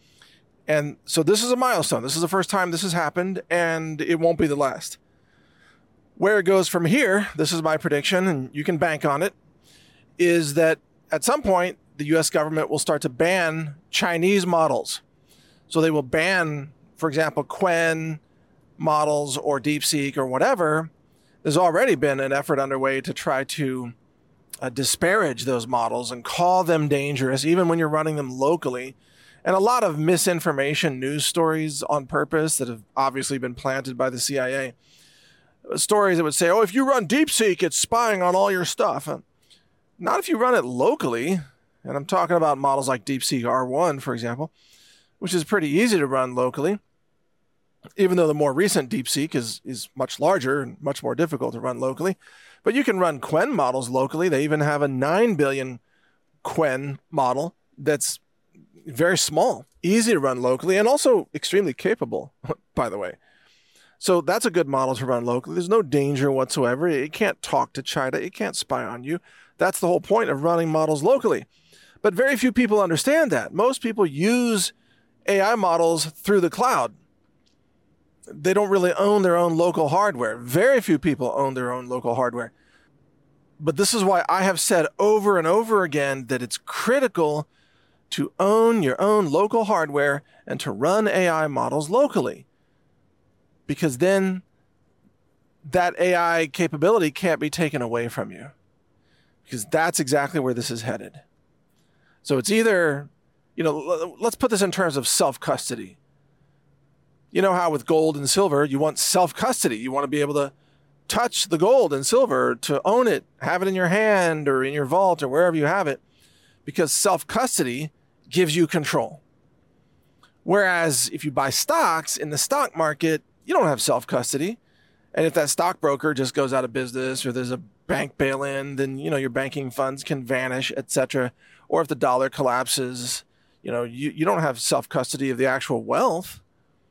And so this is a milestone. This is the first time this has happened, and it won't be the last. Where it goes from here, this is my prediction, and you can bank on it, is that at some point, the U S government will start to ban Chinese models. So they will ban, for example, Qwen models or DeepSeek or whatever. There's already been an effort underway to try to uh, disparage those models and call them dangerous, even when you're running them locally. And a lot of misinformation news stories on purpose that have obviously been planted by the C I A. Stories that would say, oh, if you run DeepSeek, it's spying on all your stuff. Uh, not if you run it locally. And I'm talking about models like DeepSeek R one, for example, which is pretty easy to run locally. even though the more recent DeepSeek is, is much larger and much more difficult to run locally. But you can run Qwen models locally. They even have a nine billion Qwen model that's very small, easy to run locally, and also extremely capable, by the way. So that's a good model to run locally. There's no danger whatsoever. It can't talk to China. It can't spy on you. That's the whole point of running models locally. But very few people understand that. Most people use A I models through the cloud. They don't really own their own local hardware. Very few people own their own local hardware. But this is why I have said over and over again that it's critical to own your own local hardware and to run A I models locally. Because then that A I capability can't be taken away from you. Because that's exactly where this is headed. So it's either, you know, let's put this in terms of self-custody. You know how with gold and silver, you want self-custody. You want to be able to touch the gold and silver, to own it, have it in your hand or in your vault or wherever you have it, because self-custody gives you control. Whereas if you buy stocks in the stock market, you don't have self-custody. And if that stockbroker just goes out of business or there's a bank bail-in, then, you know, your banking funds can vanish, et cetera. Or if the dollar collapses, you know, you, you don't have self-custody of the actual wealth.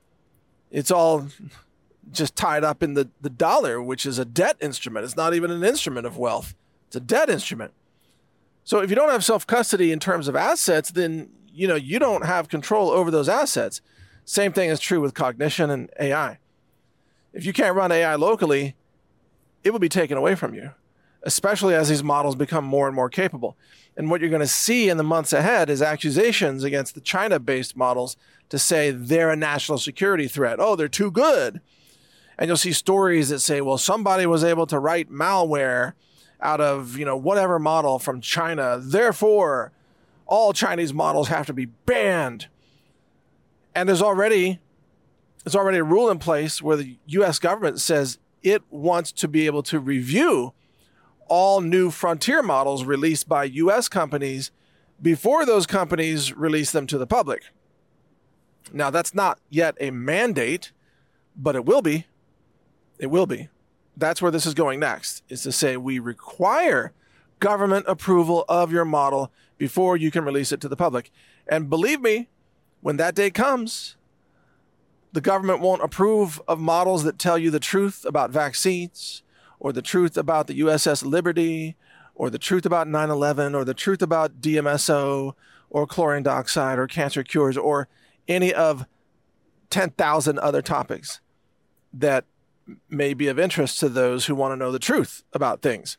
It's all just tied up in the, the dollar, which is a debt instrument. It's not even an instrument of wealth. It's a debt instrument. So if you don't have self-custody in terms of assets, then, you know, you don't have control over those assets. Same thing is true with cognition and A I. If you can't run A I locally, it will be taken away from you, especially as these models become more and more capable. And what you're going to see in the months ahead is accusations against the China-based models to say they're a national security threat. Oh, they're too good. And you'll see stories that say, well, somebody was able to write malware out of, you know, whatever model from China. Therefore, all Chinese models have to be banned. And there's already, there's already a rule in place where the U S government says it wants to be able to review all new frontier models released by U S companies before those companies release them to the public. Now, that's not yet a mandate, but it will be. It will be. That's where this is going next, is to say we require government approval of your model before you can release it to the public. And believe me, when that day comes, the government won't approve of models that tell you the truth about vaccines, or the truth about the U S S Liberty, or the truth about nine eleven, or the truth about D M S O, or chlorine dioxide, or cancer cures, or any of ten thousand other topics that may be of interest to those who want to know the truth about things.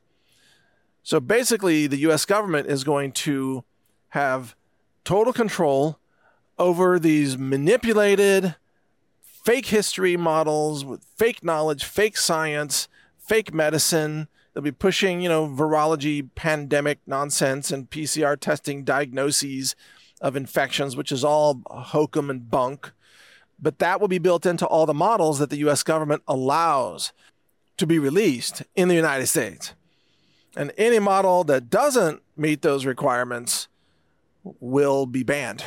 So basically, the U S government is going to have total control over these manipulated fake history models with fake knowledge, fake science, fake medicine. They'll be pushing, you know, virology, pandemic nonsense, and P C R testing diagnoses of infections, which is all hokum and bunk. But that will be built into all the models that the U S government allows to be released in the United States. And any model that doesn't meet those requirements will be banned.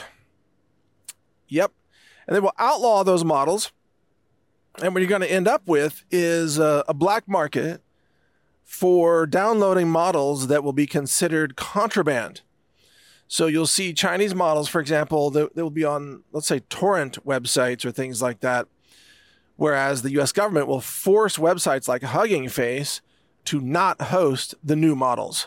Yep. And they will outlaw those models. And what you're going to end up with is a, a black market for downloading models that will be considered contraband. So you'll see Chinese models, for example, that will be on, let's say, torrent websites or things like that, whereas the U S government will force websites like Hugging Face to not host the new models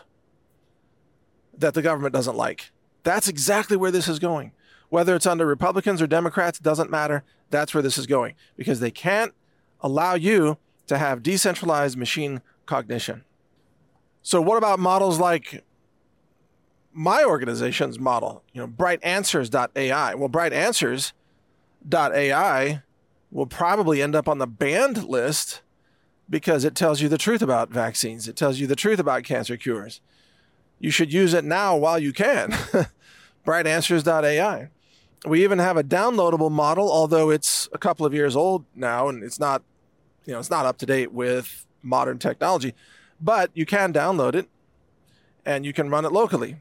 that the government doesn't like. That's exactly where this is going. Whether it's under Republicans or Democrats, doesn't matter. That's where this is going, because they can't allow you to have decentralized machine cognition. So what about models like my organization's model, you know, bright answers dot A I? Well, bright answers dot A I will probably end up on the banned list because it tells you the truth about vaccines. It tells you the truth about cancer cures. You should use it now while you can. bright answers dot A I. We even have a downloadable model, although it's a couple of years old now and it's not, you know, it's not up to date with modern technology, but you can download it and you can run it locally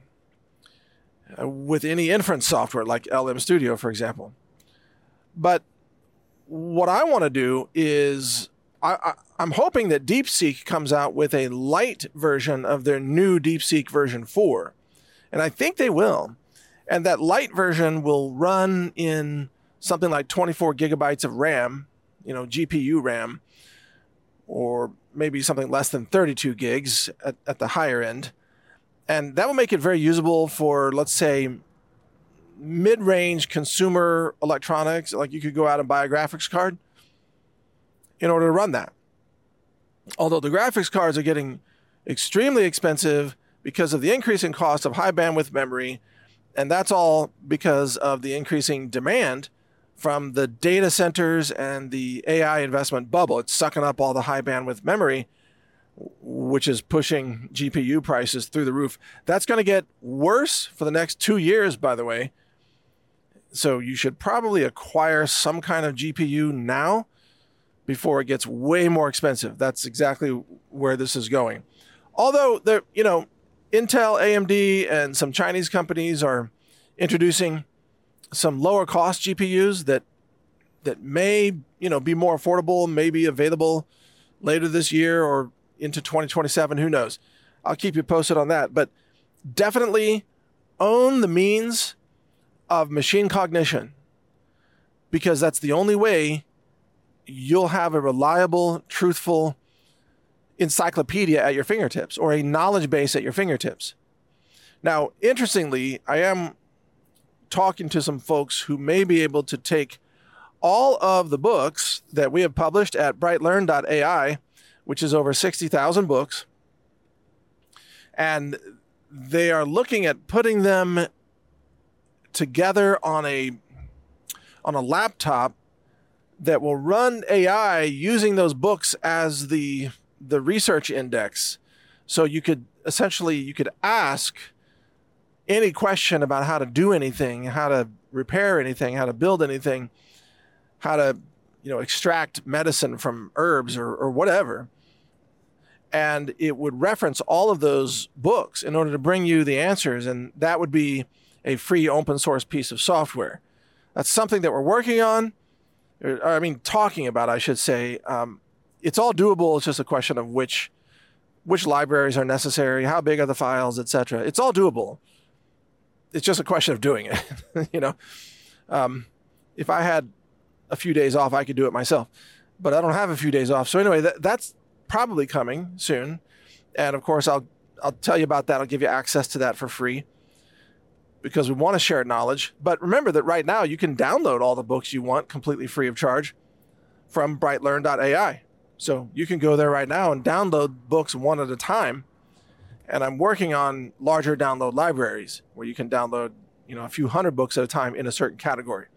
with any inference software like L M Studio, for example. But what I want to do is I, I, I'm hoping that DeepSeek comes out with a light version of their new DeepSeek version four. And I think they will. And that light version will run in something like twenty-four gigabytes of RAM, you know, G P U RAM, or maybe something less than thirty-two gigs at, at the higher end. And that will make it very usable for, let's say, mid-range consumer electronics. Like you could go out and buy a graphics card in order to run that. Although the graphics cards are getting extremely expensive because of the increasing cost of high bandwidth memory, and that's all because of the increasing demand from the data centers and the A I investment bubble. It's sucking up all the high bandwidth memory, which is pushing G P U prices through the roof. That's going to get worse for the next two years, by the way. So you should probably acquire some kind of G P U now before it gets way more expensive. That's exactly where this is going. Although, there, you know, Intel, A M D, and some Chinese companies are introducing some lower cost G P Us that that may, you know, be more affordable, may be available later this year or into twenty twenty-seven. Who knows? I'll keep you posted on that. But definitely own the means of machine cognition, because that's the only way you'll have a reliable, truthful encyclopedia at your fingertips, or a knowledge base at your fingertips. Now, interestingly, I am talking to some folks who may be able to take all of the books that we have published at bright learn dot A I, which is over sixty thousand books, and they are looking at putting them together on a on a laptop that will run A I using those books as the the research index. So you could essentially you could ask any question about how to do anything, how to repair anything, how to build anything, how to, you know, extract medicine from herbs or, or whatever. And it would reference all of those books in order to bring you the answers. And that would be a free open source piece of software. That's something that we're working on. Or, I mean, talking about, I should say. Um, it's all doable. It's just a question of which which libraries are necessary, how big are the files, et cetera. It's all doable. It's just a question of doing it. you know, um, if I had a few days off, I could do it myself. But I don't have a few days off. So anyway, that, that's probably coming soon. And of course, I'll I'll tell you about that. I'll give you access to that for free, because we want to share knowledge. But remember that right now you can download all the books you want completely free of charge from bright learn dot A I. So you can go there right now and download books one at a time. And I'm working on larger download libraries where you can download, you know, a few hundred books at a time in a certain category.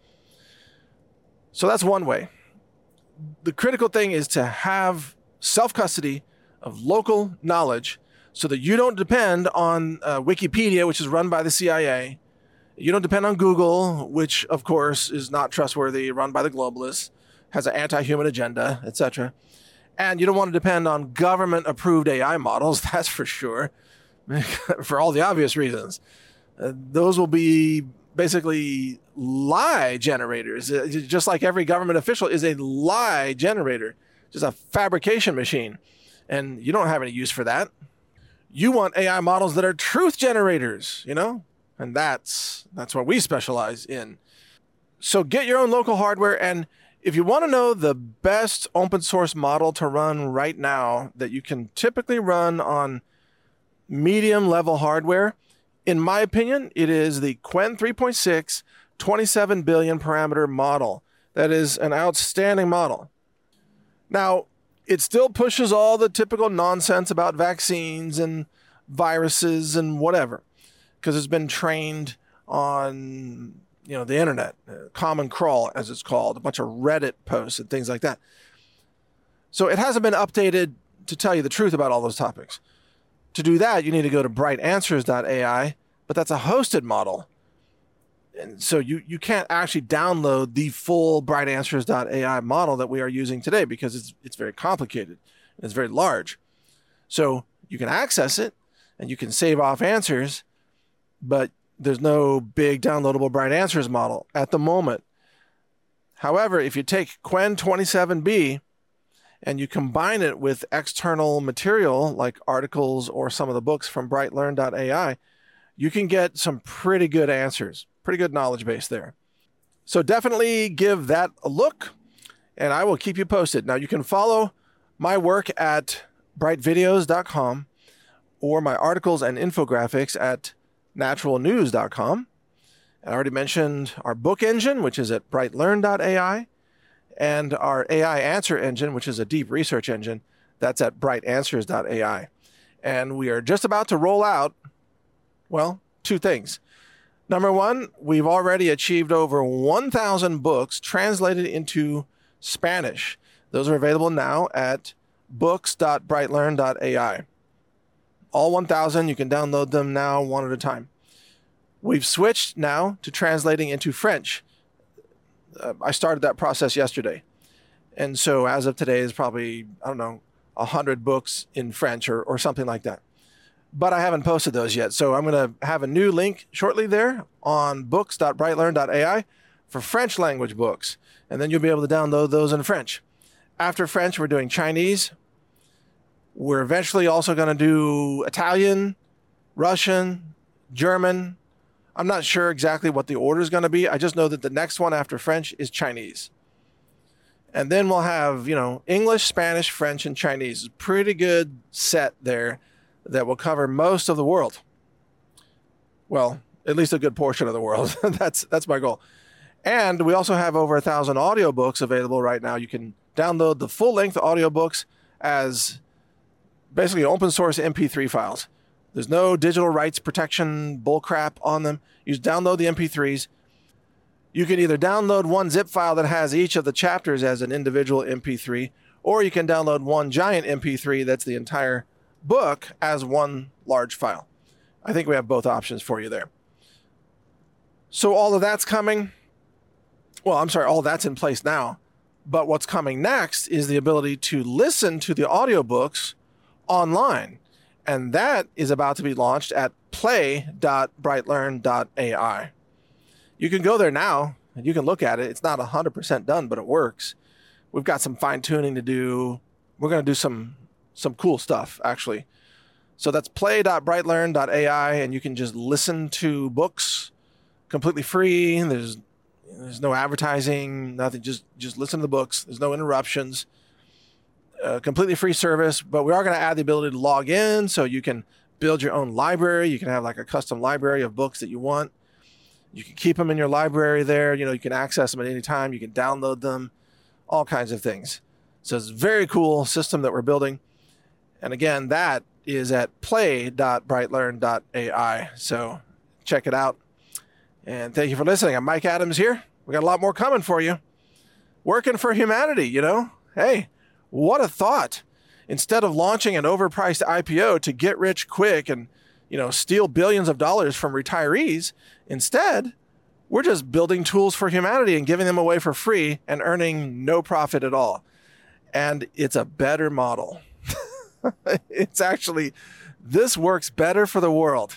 So that's one way. The critical thing is to have self-custody of local knowledge so that you don't depend on uh, Wikipedia, which is run by the C I A. You don't depend on Google, which, of course, is not trustworthy, run by the globalists, has an anti-human agenda, et cetera. And you don't want to depend on government-approved A I models, that's for sure, for all the obvious reasons. Uh, those will be basically lie generators, uh, just like every government official is a lie generator, just a fabrication machine. And you don't have any use for that. You want A I models that are truth generators, you know? And that's that's what we specialize in. So get your own local hardware. And if you want to know the best open source model to run right now that you can typically run on medium level hardware, in my opinion, it is the Qwen three point six twenty-seven billion parameter model. That is an outstanding model. Now, it still pushes all the typical nonsense about vaccines and viruses and whatever, because it's been trained on, you know, the internet, uh, Common Crawl, as it's called, a bunch of Reddit posts and things like that. So it hasn't been updated to tell you the truth about all those topics. To do that, you need to go to bright answers dot A I, but that's a hosted model. And so you, you can't actually download the full bright answers dot A I model that we are using today, because it's it's very complicated and it's very large. So you can access it and you can save off answers, but there's no big downloadable Bright Answers model at the moment. However, if you take Qwen twenty-seven B and you combine it with external material like articles or some of the books from bright learn dot A I, you can get some pretty good answers, pretty good knowledge base there. So definitely give that a look, and I will keep you posted. Now, you can follow my work at bright videos dot com or my articles and infographics at natural news dot com. I already mentioned our book engine, which is at bright learn dot A I, and our A I answer engine, which is a deep research engine, that's at bright answers dot A I. And we are just about to roll out, well, two things. Number one, we've already achieved over one thousand books translated into Spanish. Those are available now at books dot bright learn dot A I. All one thousand, you can download them now one at a time. We've switched now to translating into French. Uh, I started that process yesterday. And so as of today is probably, I don't know, one hundred books in French or, or something like that. But I haven't posted those yet. So I'm going to have a new link shortly there on books dot bright learn dot A I for French language books. And then you'll be able to download those in French. After French, we're doing Chinese. We're eventually also going to do Italian, Russian, German. I'm not sure exactly what the order is going to be. I just know that the next one after French is Chinese. And then we'll have, you know, English, Spanish, French, and Chinese. Pretty good set there that will cover most of the world. Well, at least a good portion of the world. that's that's my goal. And we also have over a thousand audiobooks available right now. You can download the full-length audiobooks as basically open source M P three files. There's no digital rights protection bullcrap on them. You just download the M P threes. You can either download one zip file that has each of the chapters as an individual M P three, or you can download one giant M P three that's the entire book as one large file. I think we have both options for you there. So all of that's coming. Well, I'm sorry, all that's in place now. But what's coming next is the ability to listen to the audiobooks online. And that is about to be launched at play dot bright learn dot A I. You can go there now and you can look at it. It's not one hundred percent done, but it works. We've got some fine tuning to do. We're going to do some some cool stuff, actually. So that's play dot bright learn dot A I, and you can just listen to books completely free. There's there's no advertising, nothing. Just just listen to the books. There's no interruptions. Uh, completely free service, but we are going to add the ability to log in so you can build your own library. You can have like a custom library of books that you want. You can keep them in your library there. You know, you can access them at any time. You can download them, all kinds of things. So it's a very cool system that we're building. And again, that is at play dot bright learn dot A I. So check it out. And thank you for listening. I'm Mike Adams here. We got a lot more coming for you. Working for humanity, you know? Hey, what a thought. Instead of launching an overpriced I P O to get rich quick and, you know, steal billions of dollars from retirees, instead, we're just building tools for humanity and giving them away for free and earning no profit at all. And it's a better model. It's actually, this works better for the world.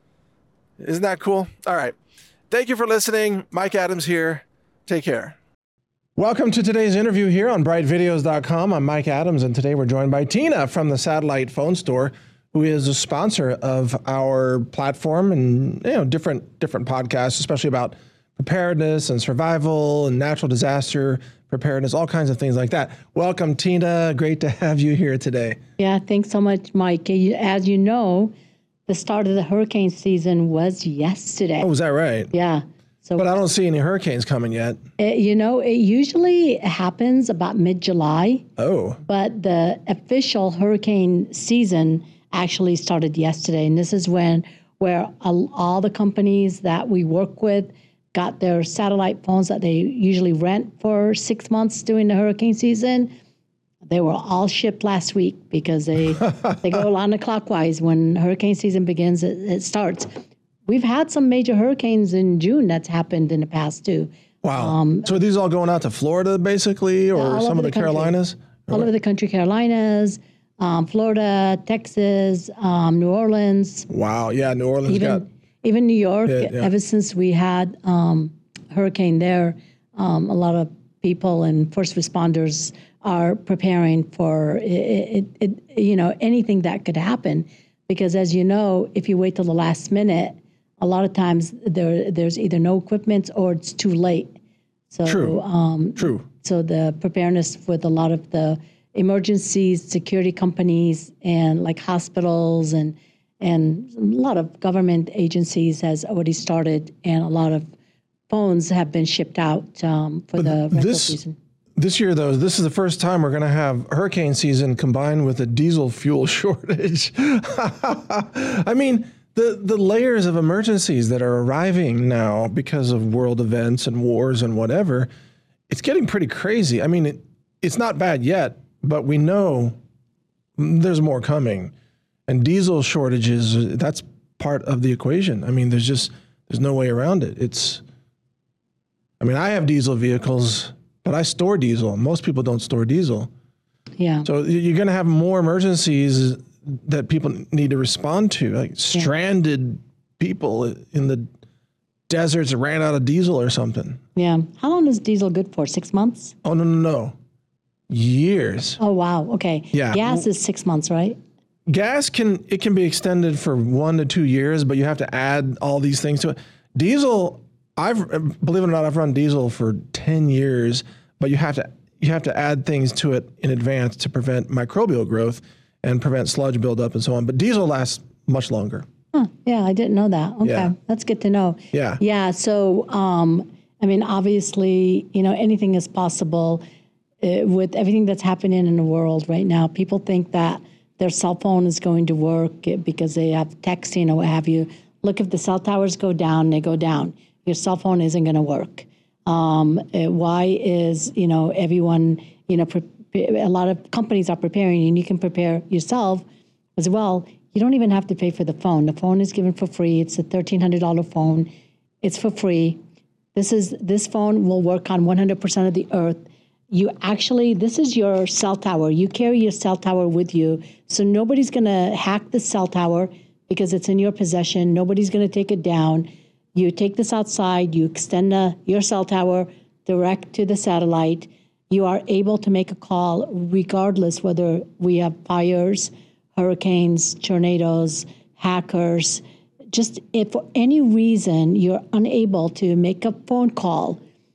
Isn't that cool? All right. Thank you for listening. Mike Adams here. Take care. Welcome to today's interview here on bright videos dot com. I'm Mike Adams, and today we're joined by Tina from the Satellite Phone Store, who is a sponsor of our platform and, you know, different different podcasts, especially about preparedness and survival and natural disaster preparedness, all kinds of things like that. Welcome, Tina. Great to have you here today. Yeah, thanks so much, Mike. As you know, the start of the hurricane season was yesterday. Oh, is that right? Yeah. So, but I don't see any hurricanes coming yet. It, you know, it usually happens about mid-July. Oh. But the official hurricane season actually started yesterday. And this is when where all the companies that we work with got their satellite phones that they usually rent for six months during the hurricane season. They were all shipped last week because they they go on the clockwise. When hurricane season begins, it, it starts. We've had some major hurricanes in June that's happened in the past, too. Wow. Um, so are these all going out to Florida, basically, or some of the, the Carolinas? All or over the country, Carolinas, um, Florida, Texas, um, New Orleans. Wow. Yeah, New Orleans even, got... Even New York, hit, yeah. Ever since we had um, hurricane there, um, a lot of people and first responders are preparing for it, it, it, you know, anything that could happen. Because as you know, if you wait till the last minute, a lot of times there there's either no equipment or it's too late. So, True. Um, True. So the preparedness with a lot of the emergencies, security companies, and like hospitals and and a lot of government agencies has already started, and a lot of phones have been shipped out um, for the rental this, season. This year, though, this is the first time we're going to have hurricane season combined with a diesel fuel shortage. I mean, the, the layers of emergencies that are arriving now because of world events and wars and whatever, it's getting pretty crazy. I mean, it, it's not bad yet, but we know there's more coming. And diesel shortages, that's part of the equation. I mean, there's just, there's no way around it. It's, I mean, I have diesel vehicles, but I store diesel. Most people don't store diesel. Yeah. So you're going to have more emergencies that people need to respond to, like stranded yeah. people in the deserts ran out of diesel or something. Yeah. How long is diesel good for? Six months? Oh, no, no, no. Years. Oh, wow. Okay. Yeah. Gas is six months, right? Gas can, it can be extended for one to two years, but you have to add all these things to it. Diesel, I've, believe it or not, I've run diesel for ten years, but you have to, you have to add things to it in advance to prevent microbial growth and prevent sludge buildup and so on. But diesel lasts much longer. Huh, yeah, I didn't know that. Okay, Yeah. That's good to know. Yeah. Yeah, so, um, I mean, obviously, you know, anything is possible uh, with everything that's happening in the world right now. People think that their cell phone is going to work because they have texting or what have you. Look, if the cell towers go down, they go down. Your cell phone isn't going to work. Um, uh, why is, you know, everyone, you know, pre- a lot of companies are preparing, and you can prepare yourself as well. You don't even have to pay for the phone. The phone is given for free. It's a thirteen hundred dollars phone. It's for free. This is this phone will work on one hundred percent of the earth. You actually, this is your cell tower. You carry your cell tower with you. So nobody's going to hack the cell tower because it's in your possession. Nobody's going to take it down. You take this outside, you extend the, your cell tower direct to the satellite. You are able to make a call regardless whether we have fires, hurricanes, tornadoes, hackers. Just if for any reason you're unable to make a phone call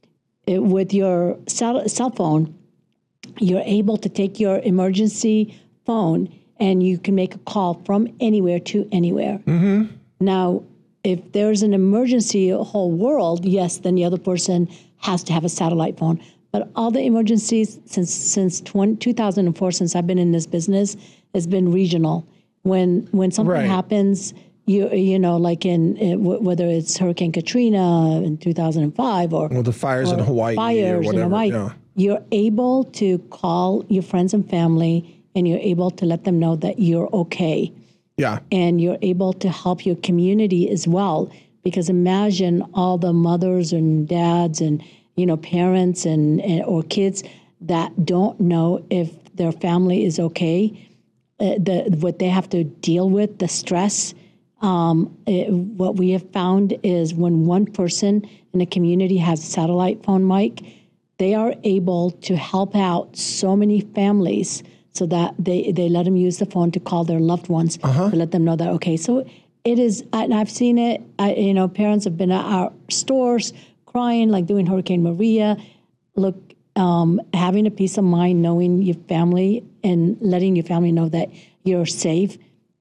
with your cell, cell phone, you're able to take your emergency phone and you can make a call from anywhere to anywhere. Mm-hmm. Now, if there's an emergency, a whole world, yes, then the other person has to have a satellite phone. But all the emergencies since since two thousand four, since I've been in this business, has been regional. When when something Right. happens, you you know, like in, in w- whether it's Hurricane Katrina in two thousand five or Well, the fires in or Hawaii or fires whatever. in Hawaii, Yeah. you're able to call your friends and family, and you're able to let them know that you're okay. Yeah. And you're able to help your community as well. Because imagine all the mothers and dads and, you know, parents and, and or kids that don't know if their family is okay, uh, the what they have to deal with, the stress. Um, it, what we have found is when one person in a community has a satellite phone mic, they are able to help out so many families so that they, they let them use the phone to call their loved ones Uh-huh. to let them know that, okay, so it is, and I've seen it, I, you know, parents have been at our stores crying, like doing Hurricane Maria. Look, um, having a peace of mind, knowing your family and letting your family know that you're safe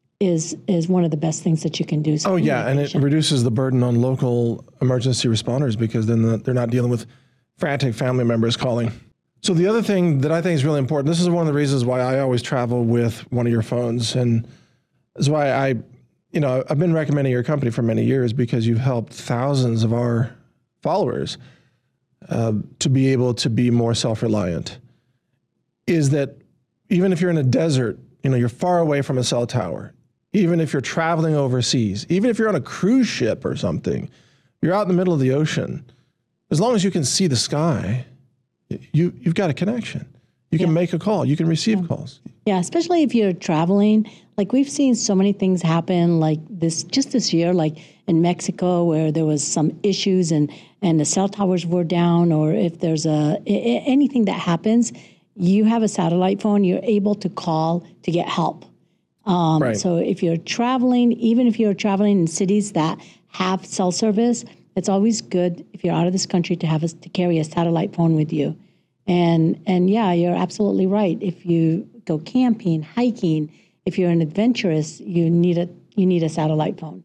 is is one of the best things that you can do. So Oh, yeah. And it reduces the burden on local emergency responders because then the, they're not dealing with frantic family members calling. So the other thing that I think is really important, this is one of the reasons why I always travel with one of your phones. And this is why I, you know, I've been recommending your company for many years because you've helped thousands of our followers uh, to be able to be more self-reliant, is that even if you're in a desert, you know, you're far away from a cell tower, even if you're traveling overseas, even if you're on a cruise ship or something, you're out in the middle of the ocean, as long as you can see the sky, you, you've got a connection. You can Yeah. make a call. You can receive calls. Yeah, especially if you're traveling, Like we've seen so many things happen like this just this year, like in Mexico where there was some issues and, and the cell towers were down, or if there's a anything that happens, you have a satellite phone, you're able to call to get help. Um, right. So if you're traveling, even if you're traveling in cities that have cell service, it's always good if you're out of this country to have a, to carry a satellite phone with you. And and yeah, you're absolutely right. If you go camping, hiking, if you're an adventurous, you need a you need a satellite phone.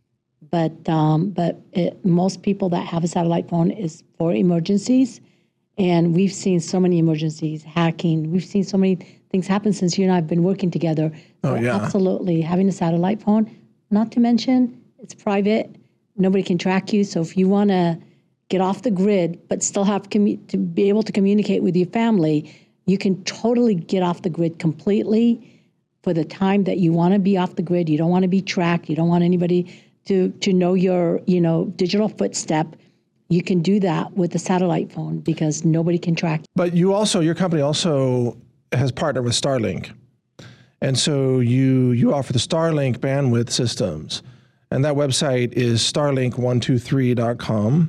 But um, but it, most people that have a satellite phone is for emergencies, and we've seen so many emergencies, hacking. We've seen so many things happen since you and I have been working together. So oh yeah, absolutely having a satellite phone. Not to mention it's private. Nobody can track you. So if you want to get off the grid but still have commu- to be able to communicate with your family, you can totally get off the grid completely. For the time that you want to be off the grid, you don't want to be tracked, you don't want anybody to to know your, you know, digital footstep, you can do that with a satellite phone because nobody can track you. But you also, your company also has partnered with Starlink. And so you you offer the Starlink bandwidth systems. And that website is starlink one two three dot com,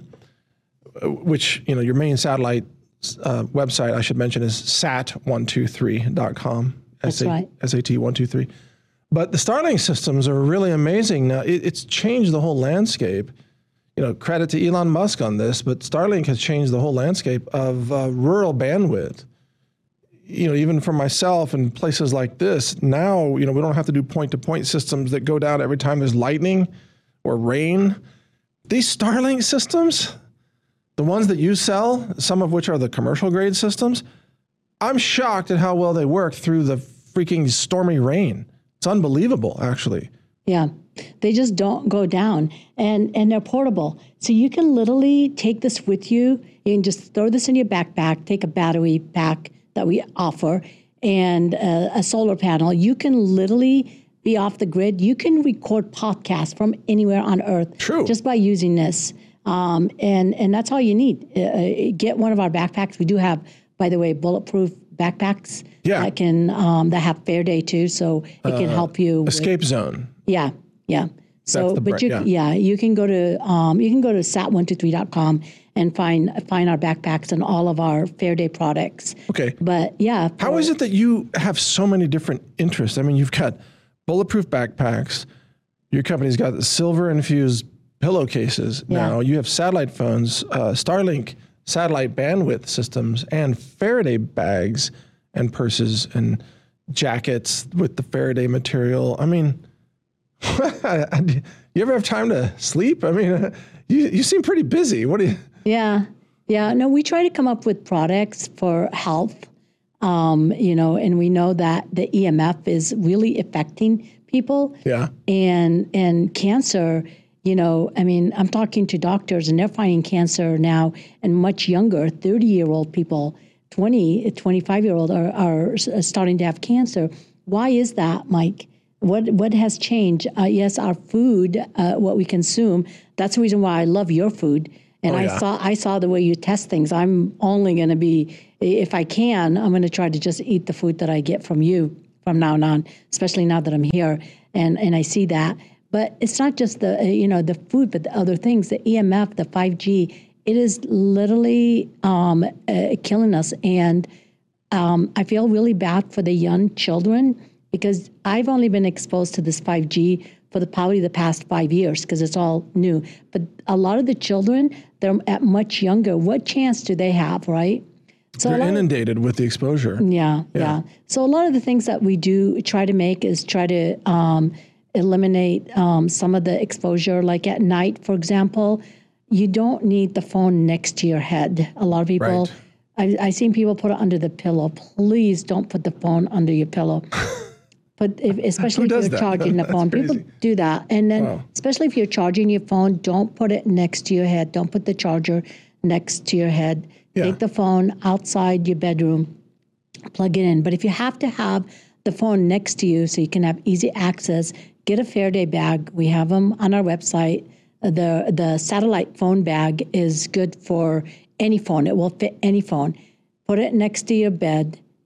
which, you know, your main satellite uh, website, I should mention, is sat one two three dot com. That's right. S A T one two three. But the Starlink systems are really amazing. Now, it, it's changed the whole landscape. You know, credit to Elon Musk on this, but Starlink has changed the whole landscape of uh, rural bandwidth. You know, even for myself in places like this, now, you know, we don't have to do point-to-point systems that go down every time there's lightning or rain. These Starlink systems, the ones that you sell, some of which are the commercial-grade systems, I'm shocked at how well they work through the freaking stormy rain. It's unbelievable, actually. Yeah, they just don't go down, and and they're portable. So you can literally take this with you. You can just throw this in your backpack, take a battery pack that we offer, and a, a solar panel. You can literally be off the grid. You can record podcasts from anywhere on Earth. True. Just by using this. Um, and, and that's all you need. Uh, get one of our backpacks. We do have, by the way, bulletproof backpacks Yeah. that can um, that have Faraday too, so it can help you. with- Escape zone. yeah, yeah. So, That's the but br- you, yeah. yeah. you can go to um, you can go to sat one two three dot com and find find our backpacks and all of our Faraday products. Okay. But yeah, How for- is it that you have so many different interests? I mean, you've got bulletproof backpacks. Your company's got silver-infused pillowcases Yeah. now. You have satellite phones, uh, Starlink satellite bandwidth systems, and Faraday bags and purses and jackets with the Faraday material. I mean, do you ever have time to sleep? I mean, you you seem pretty busy. What do you? Yeah, yeah. No, we try to come up with products for health, um, you know, and we know that the E M F is really affecting people. Yeah. And and cancer, you know, I mean, I'm talking to doctors and they're finding cancer now in much younger, thirty-year-old people, twenty, twenty-five-year-old are, are starting to have cancer. Why is that, Mike? What what has changed? Uh, yes, our food, uh, what we consume. That's the reason why I love your food. And Oh, I yeah. saw I saw the way you test things. I'm only going to be, if I can, I'm going to try to just eat the food that I get from you from now on, especially now that I'm here and and I see that. But it's not just the uh, you know the food, but the other things, the E M F, the five G. It is literally um, uh, killing us, and um, I feel really bad for the young children. Because I've only been exposed to this five G for the probably the past five years because it's all new. But a lot of the children, they're at much younger. What chance do they have, right? So a They're lot of- inundated with the exposure. yeah, yeah, So a lot of the things that we do try to make is try to um, eliminate um, some of the exposure. Like at night, for example, you don't need the phone next to your head. A lot of people, Right. I, I've seen people put it under the pillow. Please don't put the phone under your pillow. But if, especially if does you're that? charging the That's phone, people crazy. do that. And then, Wow. especially if you're charging your phone, don't put it next to your head. Don't put the charger next to your head. Yeah. Take the phone outside your bedroom, plug it in. But if you have to have the phone next to you so you can have easy access, get a Faraday bag. We have them on our website. The the satellite phone bag is good for any phone. It will fit any phone. Put it next to your bed.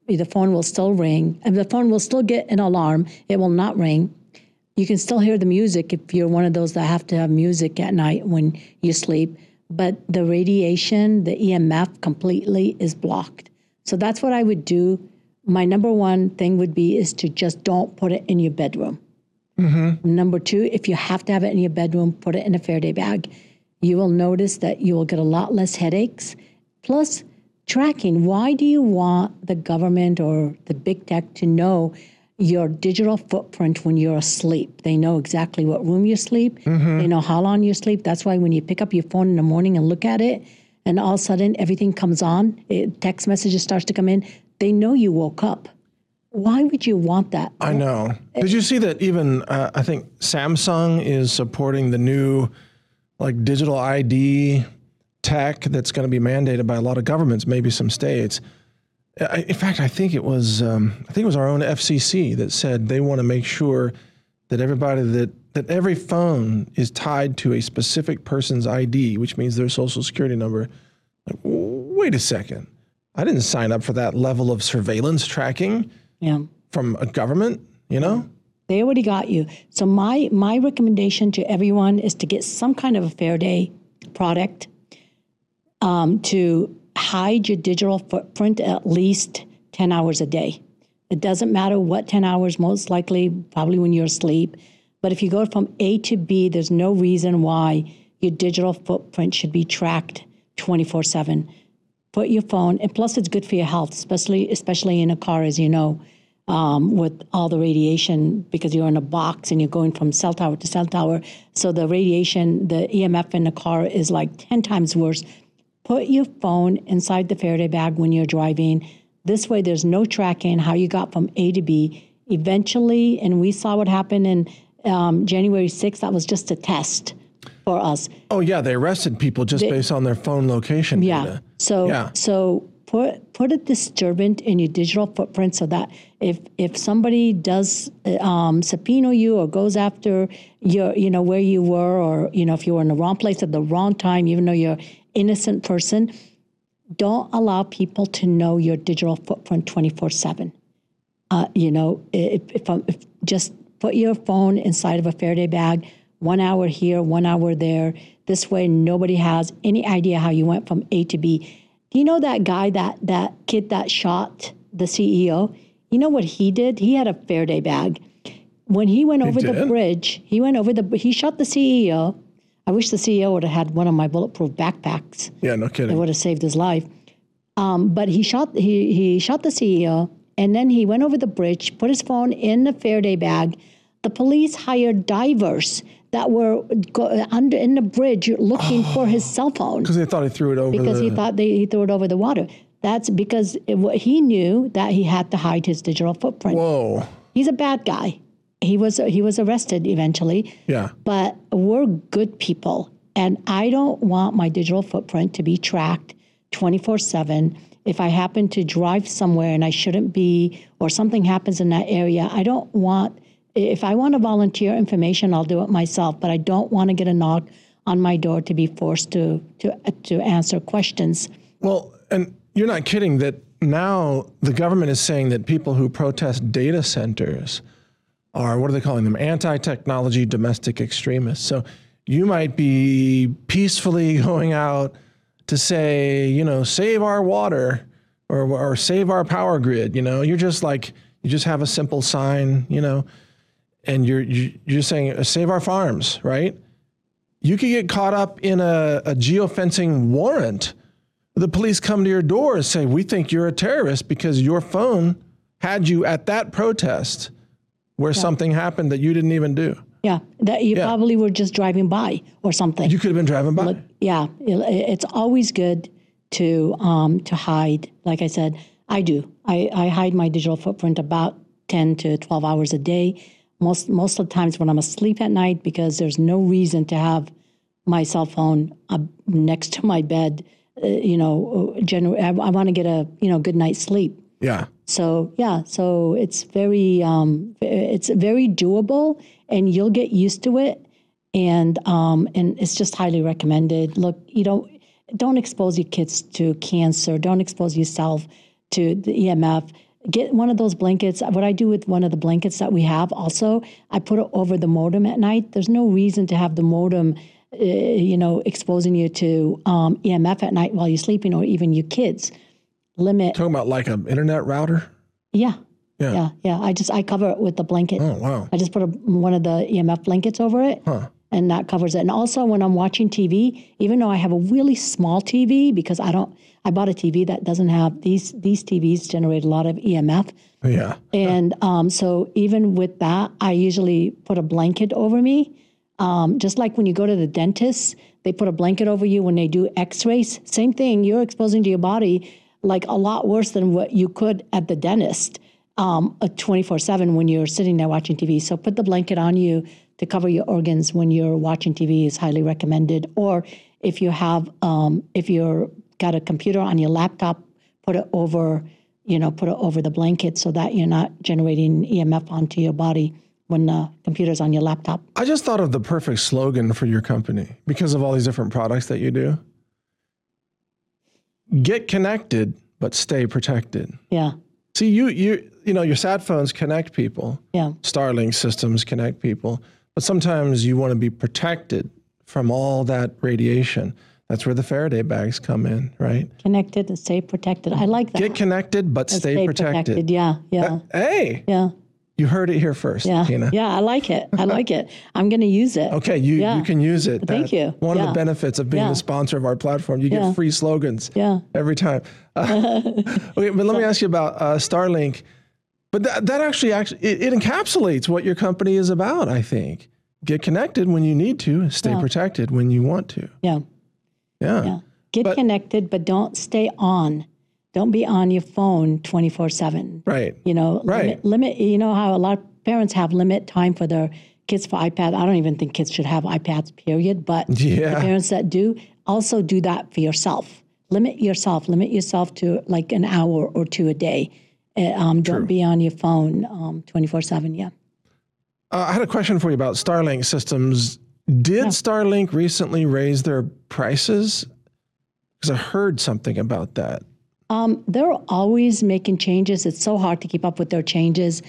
the phone will still ring, and the phone will still get an alarm. It will not ring. You can still hear the music if you're one of those that have to have music at night when you sleep. But the radiation, the E M F completely is blocked. So that's what I would do. My number one thing would be is to just don't put it in your bedroom. Mm-hmm. Number two, if you have to have it in your bedroom, put it in a Faraday bag. You will notice that you will get a lot less headaches. Plus, tracking. Why do you want the government or the big tech to know your digital footprint when you're asleep? They know exactly what room you sleep. Mm-hmm. They know how long you sleep. That's why when you pick up your phone in the morning and look at it, and all of a sudden everything comes on, it, text messages starts to come in, they know you woke up. Why would you want that? I know. Did you see that even, uh, I think Samsung is supporting the new like digital I D tech that's going to be mandated by a lot of governments, maybe some states. I, in fact, I think it was um, I think it was our own F C C that said they want to make sure that everybody that that every phone is tied to a specific person's I D, which means their social security number. Like, wait a second. I didn't sign up for that level of surveillance tracking yeah. from a government, you know? They already got you. So my my recommendation to everyone is to get some kind of a Faraday product um, to hide your digital footprint at least ten hours a day. It doesn't matter what ten hours, most likely probably when you're asleep. But if you go from A to B, there's no reason why your digital footprint should be tracked twenty-four seven. Put your phone, and plus it's good for your health, especially especially in a car, as you know. Um, with all the radiation, because you're in a box and you're going from cell tower to cell tower. So the radiation, the E M F in the car is like ten times worse. Put your phone inside the Faraday bag when you're driving. This way there's no tracking how you got from A to B. Eventually, and we saw what happened in um, January sixth, that was just a test for us. Oh yeah, they arrested people just they, based on their phone location yeah. data. So, yeah. So put put a disturbance in your digital footprint so that if if somebody does um, subpoena you or goes after your, you know, where you were, or, you know, if you were in the wrong place at the wrong time, even though you're an innocent person, don't allow people to know your digital footprint twenty-four seven. Uh, you know, if, if, if just put your phone inside of a Faraday bag, one hour here, one hour there. This way, nobody has any idea how you went from A to B. Do you know that guy, that that kid that shot the C E O? You know what he did? He had a Faraday bag. When he went over he the bridge, he went over the, he shot the C E O. I wish the C E O would have had one of my bulletproof backpacks. Yeah, no kidding. It would have saved his life. Um, but he shot, he he shot the C E O, and then he went over the bridge, put his phone in the Faraday bag. The police hired divers that were go, under in the bridge looking oh, for his cell phone. Because they thought he threw it over Because the... he thought they, he threw it over the water. That's because it, he knew that he had to hide his digital footprint. Whoa. He's a bad guy. He was he was arrested eventually. Yeah. But we're good people. And I don't want my digital footprint to be tracked twenty-four seven. If I happen to drive somewhere and I shouldn't be, or something happens in that area, I don't want... If I want to volunteer information, I'll do it myself, but I don't want to get a knock on my door to be forced to to to answer questions. Well, and you're not kidding that now the government is saying that people who protest data centers are, what are they calling them? Anti-technology domestic extremists. So you might be peacefully going out to say, you know, save our water or, or save our power grid. You know, you're just like, you just have a simple sign, you know, and you're you're saying save our farms, right? You could get caught up in a, a geofencing warrant. The police come to your door and say, we think you're a terrorist because your phone had you at that protest where yeah. something happened that you didn't even do. Yeah, that you yeah. probably were just driving by or something. You could have been driving by. Look, yeah, it, it's always good to um, to hide. Like I said, I do. I, I hide my digital footprint about ten to twelve hours a day. Most most of the times when I'm asleep at night, because there's no reason to have my cell phone uh, next to my bed. Uh, you know, generally, I, I want to get a you know good night's sleep. Yeah. So yeah, so it's very um, it's very doable, and you'll get used to it, and um, and it's just highly recommended. Look, you don't don't expose your kids to cancer. Don't expose yourself to the E M F. get one of those blankets. What I do with one of the blankets that we have also, I put it over the modem at night. There's no reason to have the modem, uh, you know, exposing you to um, E M F at night while you're sleeping, or even your kids. Limit. Talking about like an internet router? Yeah. Yeah. Yeah. Yeah. I just, I cover it with the blanket. Oh, wow. I just put a, one of the E M F blankets over it. Huh. And that covers it. And also when I'm watching T V, even though I have a really small T V, because I don't, I bought a T V that doesn't have, these these T Vs generate a lot of E M F. Yeah. And um, so even with that, I usually put a blanket over me. Um, just like when you go to the dentist, they put a blanket over you when they do x-rays. Same thing, you're exposing to your body like a lot worse than what you could at the dentist um, twenty-four seven when you're sitting there watching T V. So put the blanket on you to cover your organs when you're watching T V is highly recommended. Or if you have, um, if you're got a computer on your laptop, put it over, you know, put it over the blanket so that you're not generating E M F onto your body when the computer's on your laptop. I just thought of the perfect slogan for your company because of all these different products that you do. Get connected, but stay protected. Yeah. See, you you you know, your sat phones connect people. Yeah. Starlink systems connect people. But sometimes you want to be protected from all that radiation. That's where the Faraday bags come in, right? Connected and stay protected. I like that. Get connected, but stay, stay protected. protected. Yeah, yeah. Uh, hey, yeah. You heard it here first, Yeah, Tina. yeah, I like it. I like it. I'm going to use it. Okay, you, yeah. you can use it. Thank That, you. One yeah. of the benefits of being yeah. the sponsor of our platform, you yeah. get free slogans yeah. every time. Uh, okay, but let me ask you about uh, Starlink. But that, that actually, actually it, it encapsulates what your company is about, I think. Get connected when you need to, stay yeah. protected when you want to. Yeah. Yeah. Yeah. Get but, connected, but don't stay on. Don't be on your phone twenty-four seven. Right. You know, right. limit, limit, you know how a lot of parents have limit time for their kids for iPad. I don't even think kids should have iPads, period. But yeah. the parents that do, also do that for yourself. Limit yourself. Limit yourself to like an hour or two a day. Uh, um, don't be on your phone um, twenty-four seven, yeah. Uh, I had a question for you about Starlink systems. Did yeah. Starlink recently raise their prices? Because I heard something about that. Um, they're always making changes. It's so hard to keep up with their changes.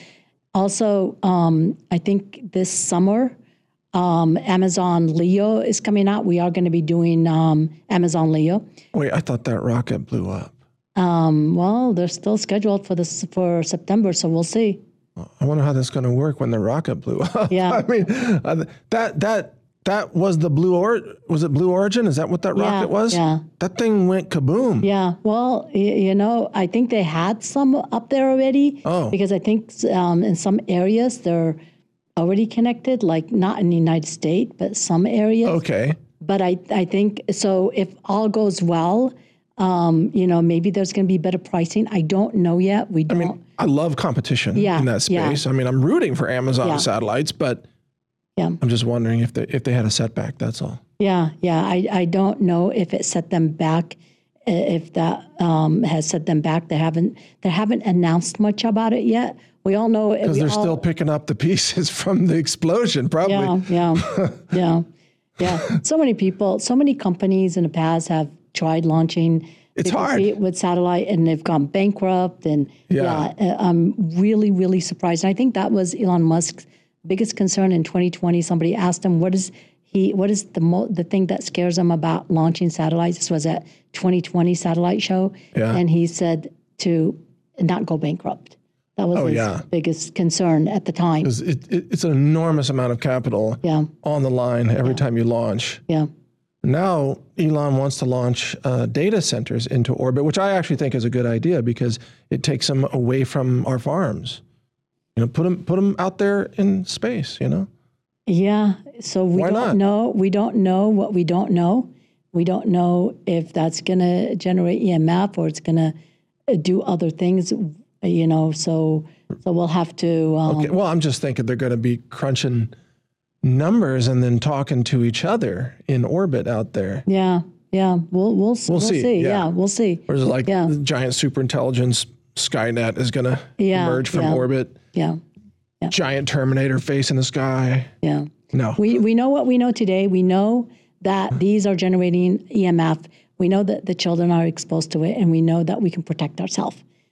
Also, um, I think this summer, um, Amazon Leo is coming out. We are going to be doing um, Amazon Leo. Wait, I thought that rocket blew up. Um, well, they're still scheduled for this for September, so we'll see. I wonder how that's going to work when the rocket blew up. Yeah, I mean, uh, that that that was the Blue or was it Blue Origin? Is that what that yeah, rocket was? Yeah. That thing went kaboom. Yeah. Well, y- you know, I think they had some up there already. Oh. Because I think um, in some areas they're already connected, like not in the United States, but some areas. Okay. But I, I think, so if all goes well, um, you know, maybe there's going to be better pricing. I don't know yet. We don't. I mean, I love competition Yeah, in that space. yeah. I mean, I'm rooting for Amazon Yeah. satellites, but yeah. I'm just wondering if they if they had a setback. That's all. Yeah, yeah. I, I don't know if it set them back, i- if that um, has set them back. They haven't they haven't announced much about it yet. We all know Because we they're all, still picking up the pieces from the explosion, probably. Yeah, yeah, yeah, yeah. So many people, so many companies in the past have tried launching. It's to hard. compete with satellite, and they've gone bankrupt. And Yeah. yeah, uh, I'm really, really surprised. And I think that was Elon Musk's biggest concern in twenty twenty. Somebody asked him, "What is he? What is the mo- the thing that scares him about launching satellites?" This was at twenty twenty satellite show, Yeah. and he said to not go bankrupt. That was Oh, his yeah. biggest concern at the time. Because it, it, it's an enormous amount of capital Yeah, on the line every time you launch. yeah. Now, Elon wants to launch uh, data centers into orbit, which I actually think is a good idea because it takes them away from our farms. You know, put them put them out there in space. You know. Yeah. So we Why don't not? know. We don't know what we don't know. We don't know if that's going to generate E M F or it's going to do other things. You know. So so we'll have to. Um, Okay. Well, I'm just thinking they're going to be crunching numbers and then talking to each other in orbit out there. Yeah. Yeah. We'll we'll we'll, see, see. yeah. Yeah. We'll see. Or is it like Yeah. the giant superintelligence Skynet is going to Yeah, emerge from yeah. orbit? Yeah. Giant Terminator face in the sky. Yeah. No. We we know what we know today. We know that these are generating E M F. We know that the children are exposed to it, and we know that we can protect ourselves.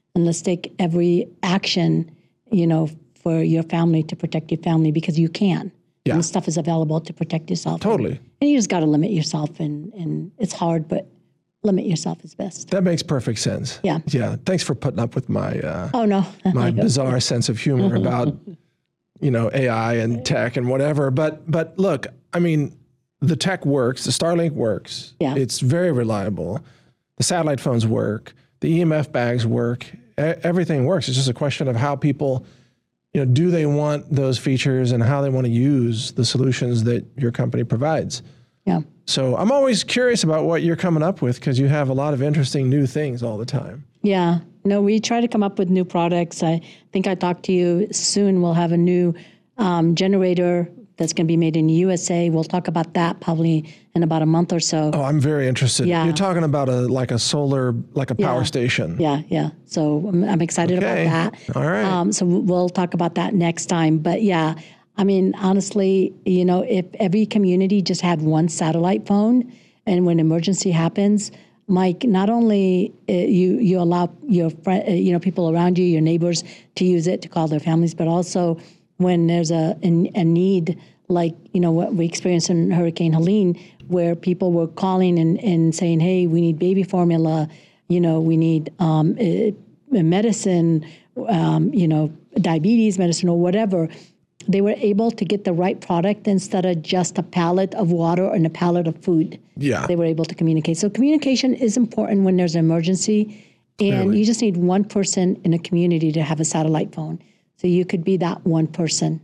and let's take every action, you know, for your family to protect your family because you can. Yeah. And stuff is available to protect yourself. Totally. And, and you just got to limit yourself, and, and it's hard, but limit yourself is best. That makes perfect sense. Yeah. Yeah. Thanks for putting up with my uh, Oh, no. my bizarre sense of humor about, you know, A I and tech and whatever. But but look, I mean, the tech works. The Starlink works. Yeah. It's very reliable. The satellite phones work. The E M F bags work. E- everything works. It's just a question of how people, you know, do they want those features and how they want to use the solutions that your company provides. Yeah. So I'm always curious about what you're coming up with because you have a lot of interesting new things all the time. Yeah. No, we try to come up with new products. I think I talked to you soon. We'll have a new um, generator that's going to be made in U S A. We'll talk about that probably in about a month or so. Oh, I'm very interested. Yeah. You're talking about a like a solar, like a power Yeah. station. Yeah, yeah. So I'm, I'm excited Okay. about that. All right. Um, so we'll talk about that next time. But yeah, I mean, honestly, you know, if every community just had one satellite phone, and when emergency happens, Mike, not only uh, you you allow your friend, uh, you know, people around you, your neighbors, to use it to call their families, but also when there's a a, a need, like you know what we experienced in Hurricane Helene, where people were calling and, and saying, "Hey, we need baby formula, you know, we need um, uh, medicine, um, you know, diabetes medicine or whatever." They were able to get the right product instead of just a pallet of water and a pallet of food. Yeah. They were able to communicate. So communication is important when there's an emergency, and Clearly. you just need one person in a community to have a satellite phone. So you could be that one person.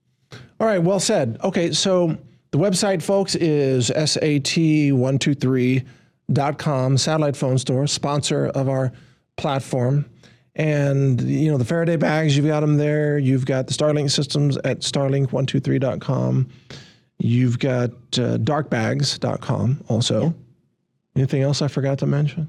All right, well said. Okay, so the website, folks, is S A T one two three dot com, satellite phone store, sponsor of our platform. And, you know, the Faraday bags, you've got them there. You've got the Starlink systems at starlink one two three dot com. You've got uh, dark bags dot com also. Yeah. Anything else I forgot to mention?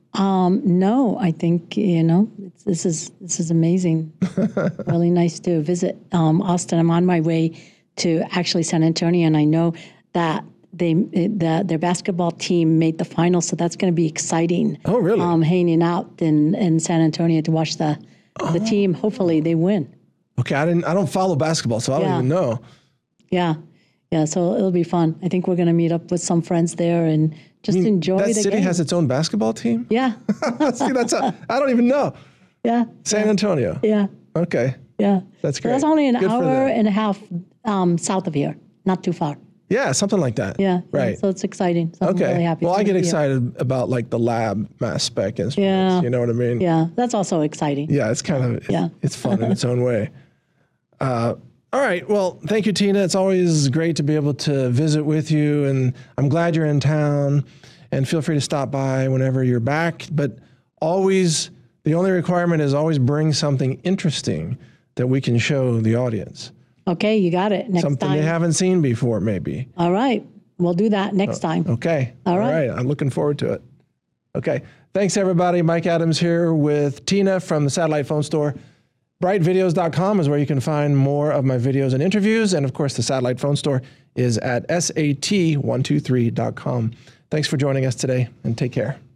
Um, no, I think, you know, it's, this is this is amazing. Really nice to visit um, Austin. I'm on my way to actually San Antonio, and I know that they the, their basketball team made the final, so that's going to be exciting. Oh, really? Um, hanging out in, in San Antonio to watch the oh. the team. Hopefully, they win. Okay, I didn't. I don't follow basketball, so I don't Yeah. even know. Yeah, yeah. So it'll be fun. I think we're going to meet up with some friends there and just I mean, enjoy that the city game. has its own basketball team? Yeah, See, that's a, I don't even know. yeah, San Antonio. yeah, Okay. yeah. That's So great. that's only an Good for hour them. and a half um, south of here, not too far. Yeah, something like that. Yeah, Right. yeah, so it's exciting. So Okay. I'm really happy. Well, to I get be here. excited about like the lab mass spec instruments. Yeah. You know what I mean? Yeah, that's also exciting. Yeah, it's kind of it's, Yeah. it's fun in its own way. Uh, all right. Well, thank you, Tina. It's always great to be able to visit with you, and I'm glad you're in town. And feel free to stop by whenever you're back. But always, the only requirement is always bring something interesting that we can show the audience. Okay, you got it. Next Something time. they haven't seen before, maybe. All right, we'll do that next time. Okay. All right. All right. I'm looking forward to it. Okay. Thanks, everybody. Mike Adams here with Tina from the Satellite Phone Store. bright videos dot com is where you can find more of my videos and interviews. And, of course, the Satellite Phone Store is at S A T one two three dot com. Thanks for joining us today, and take care.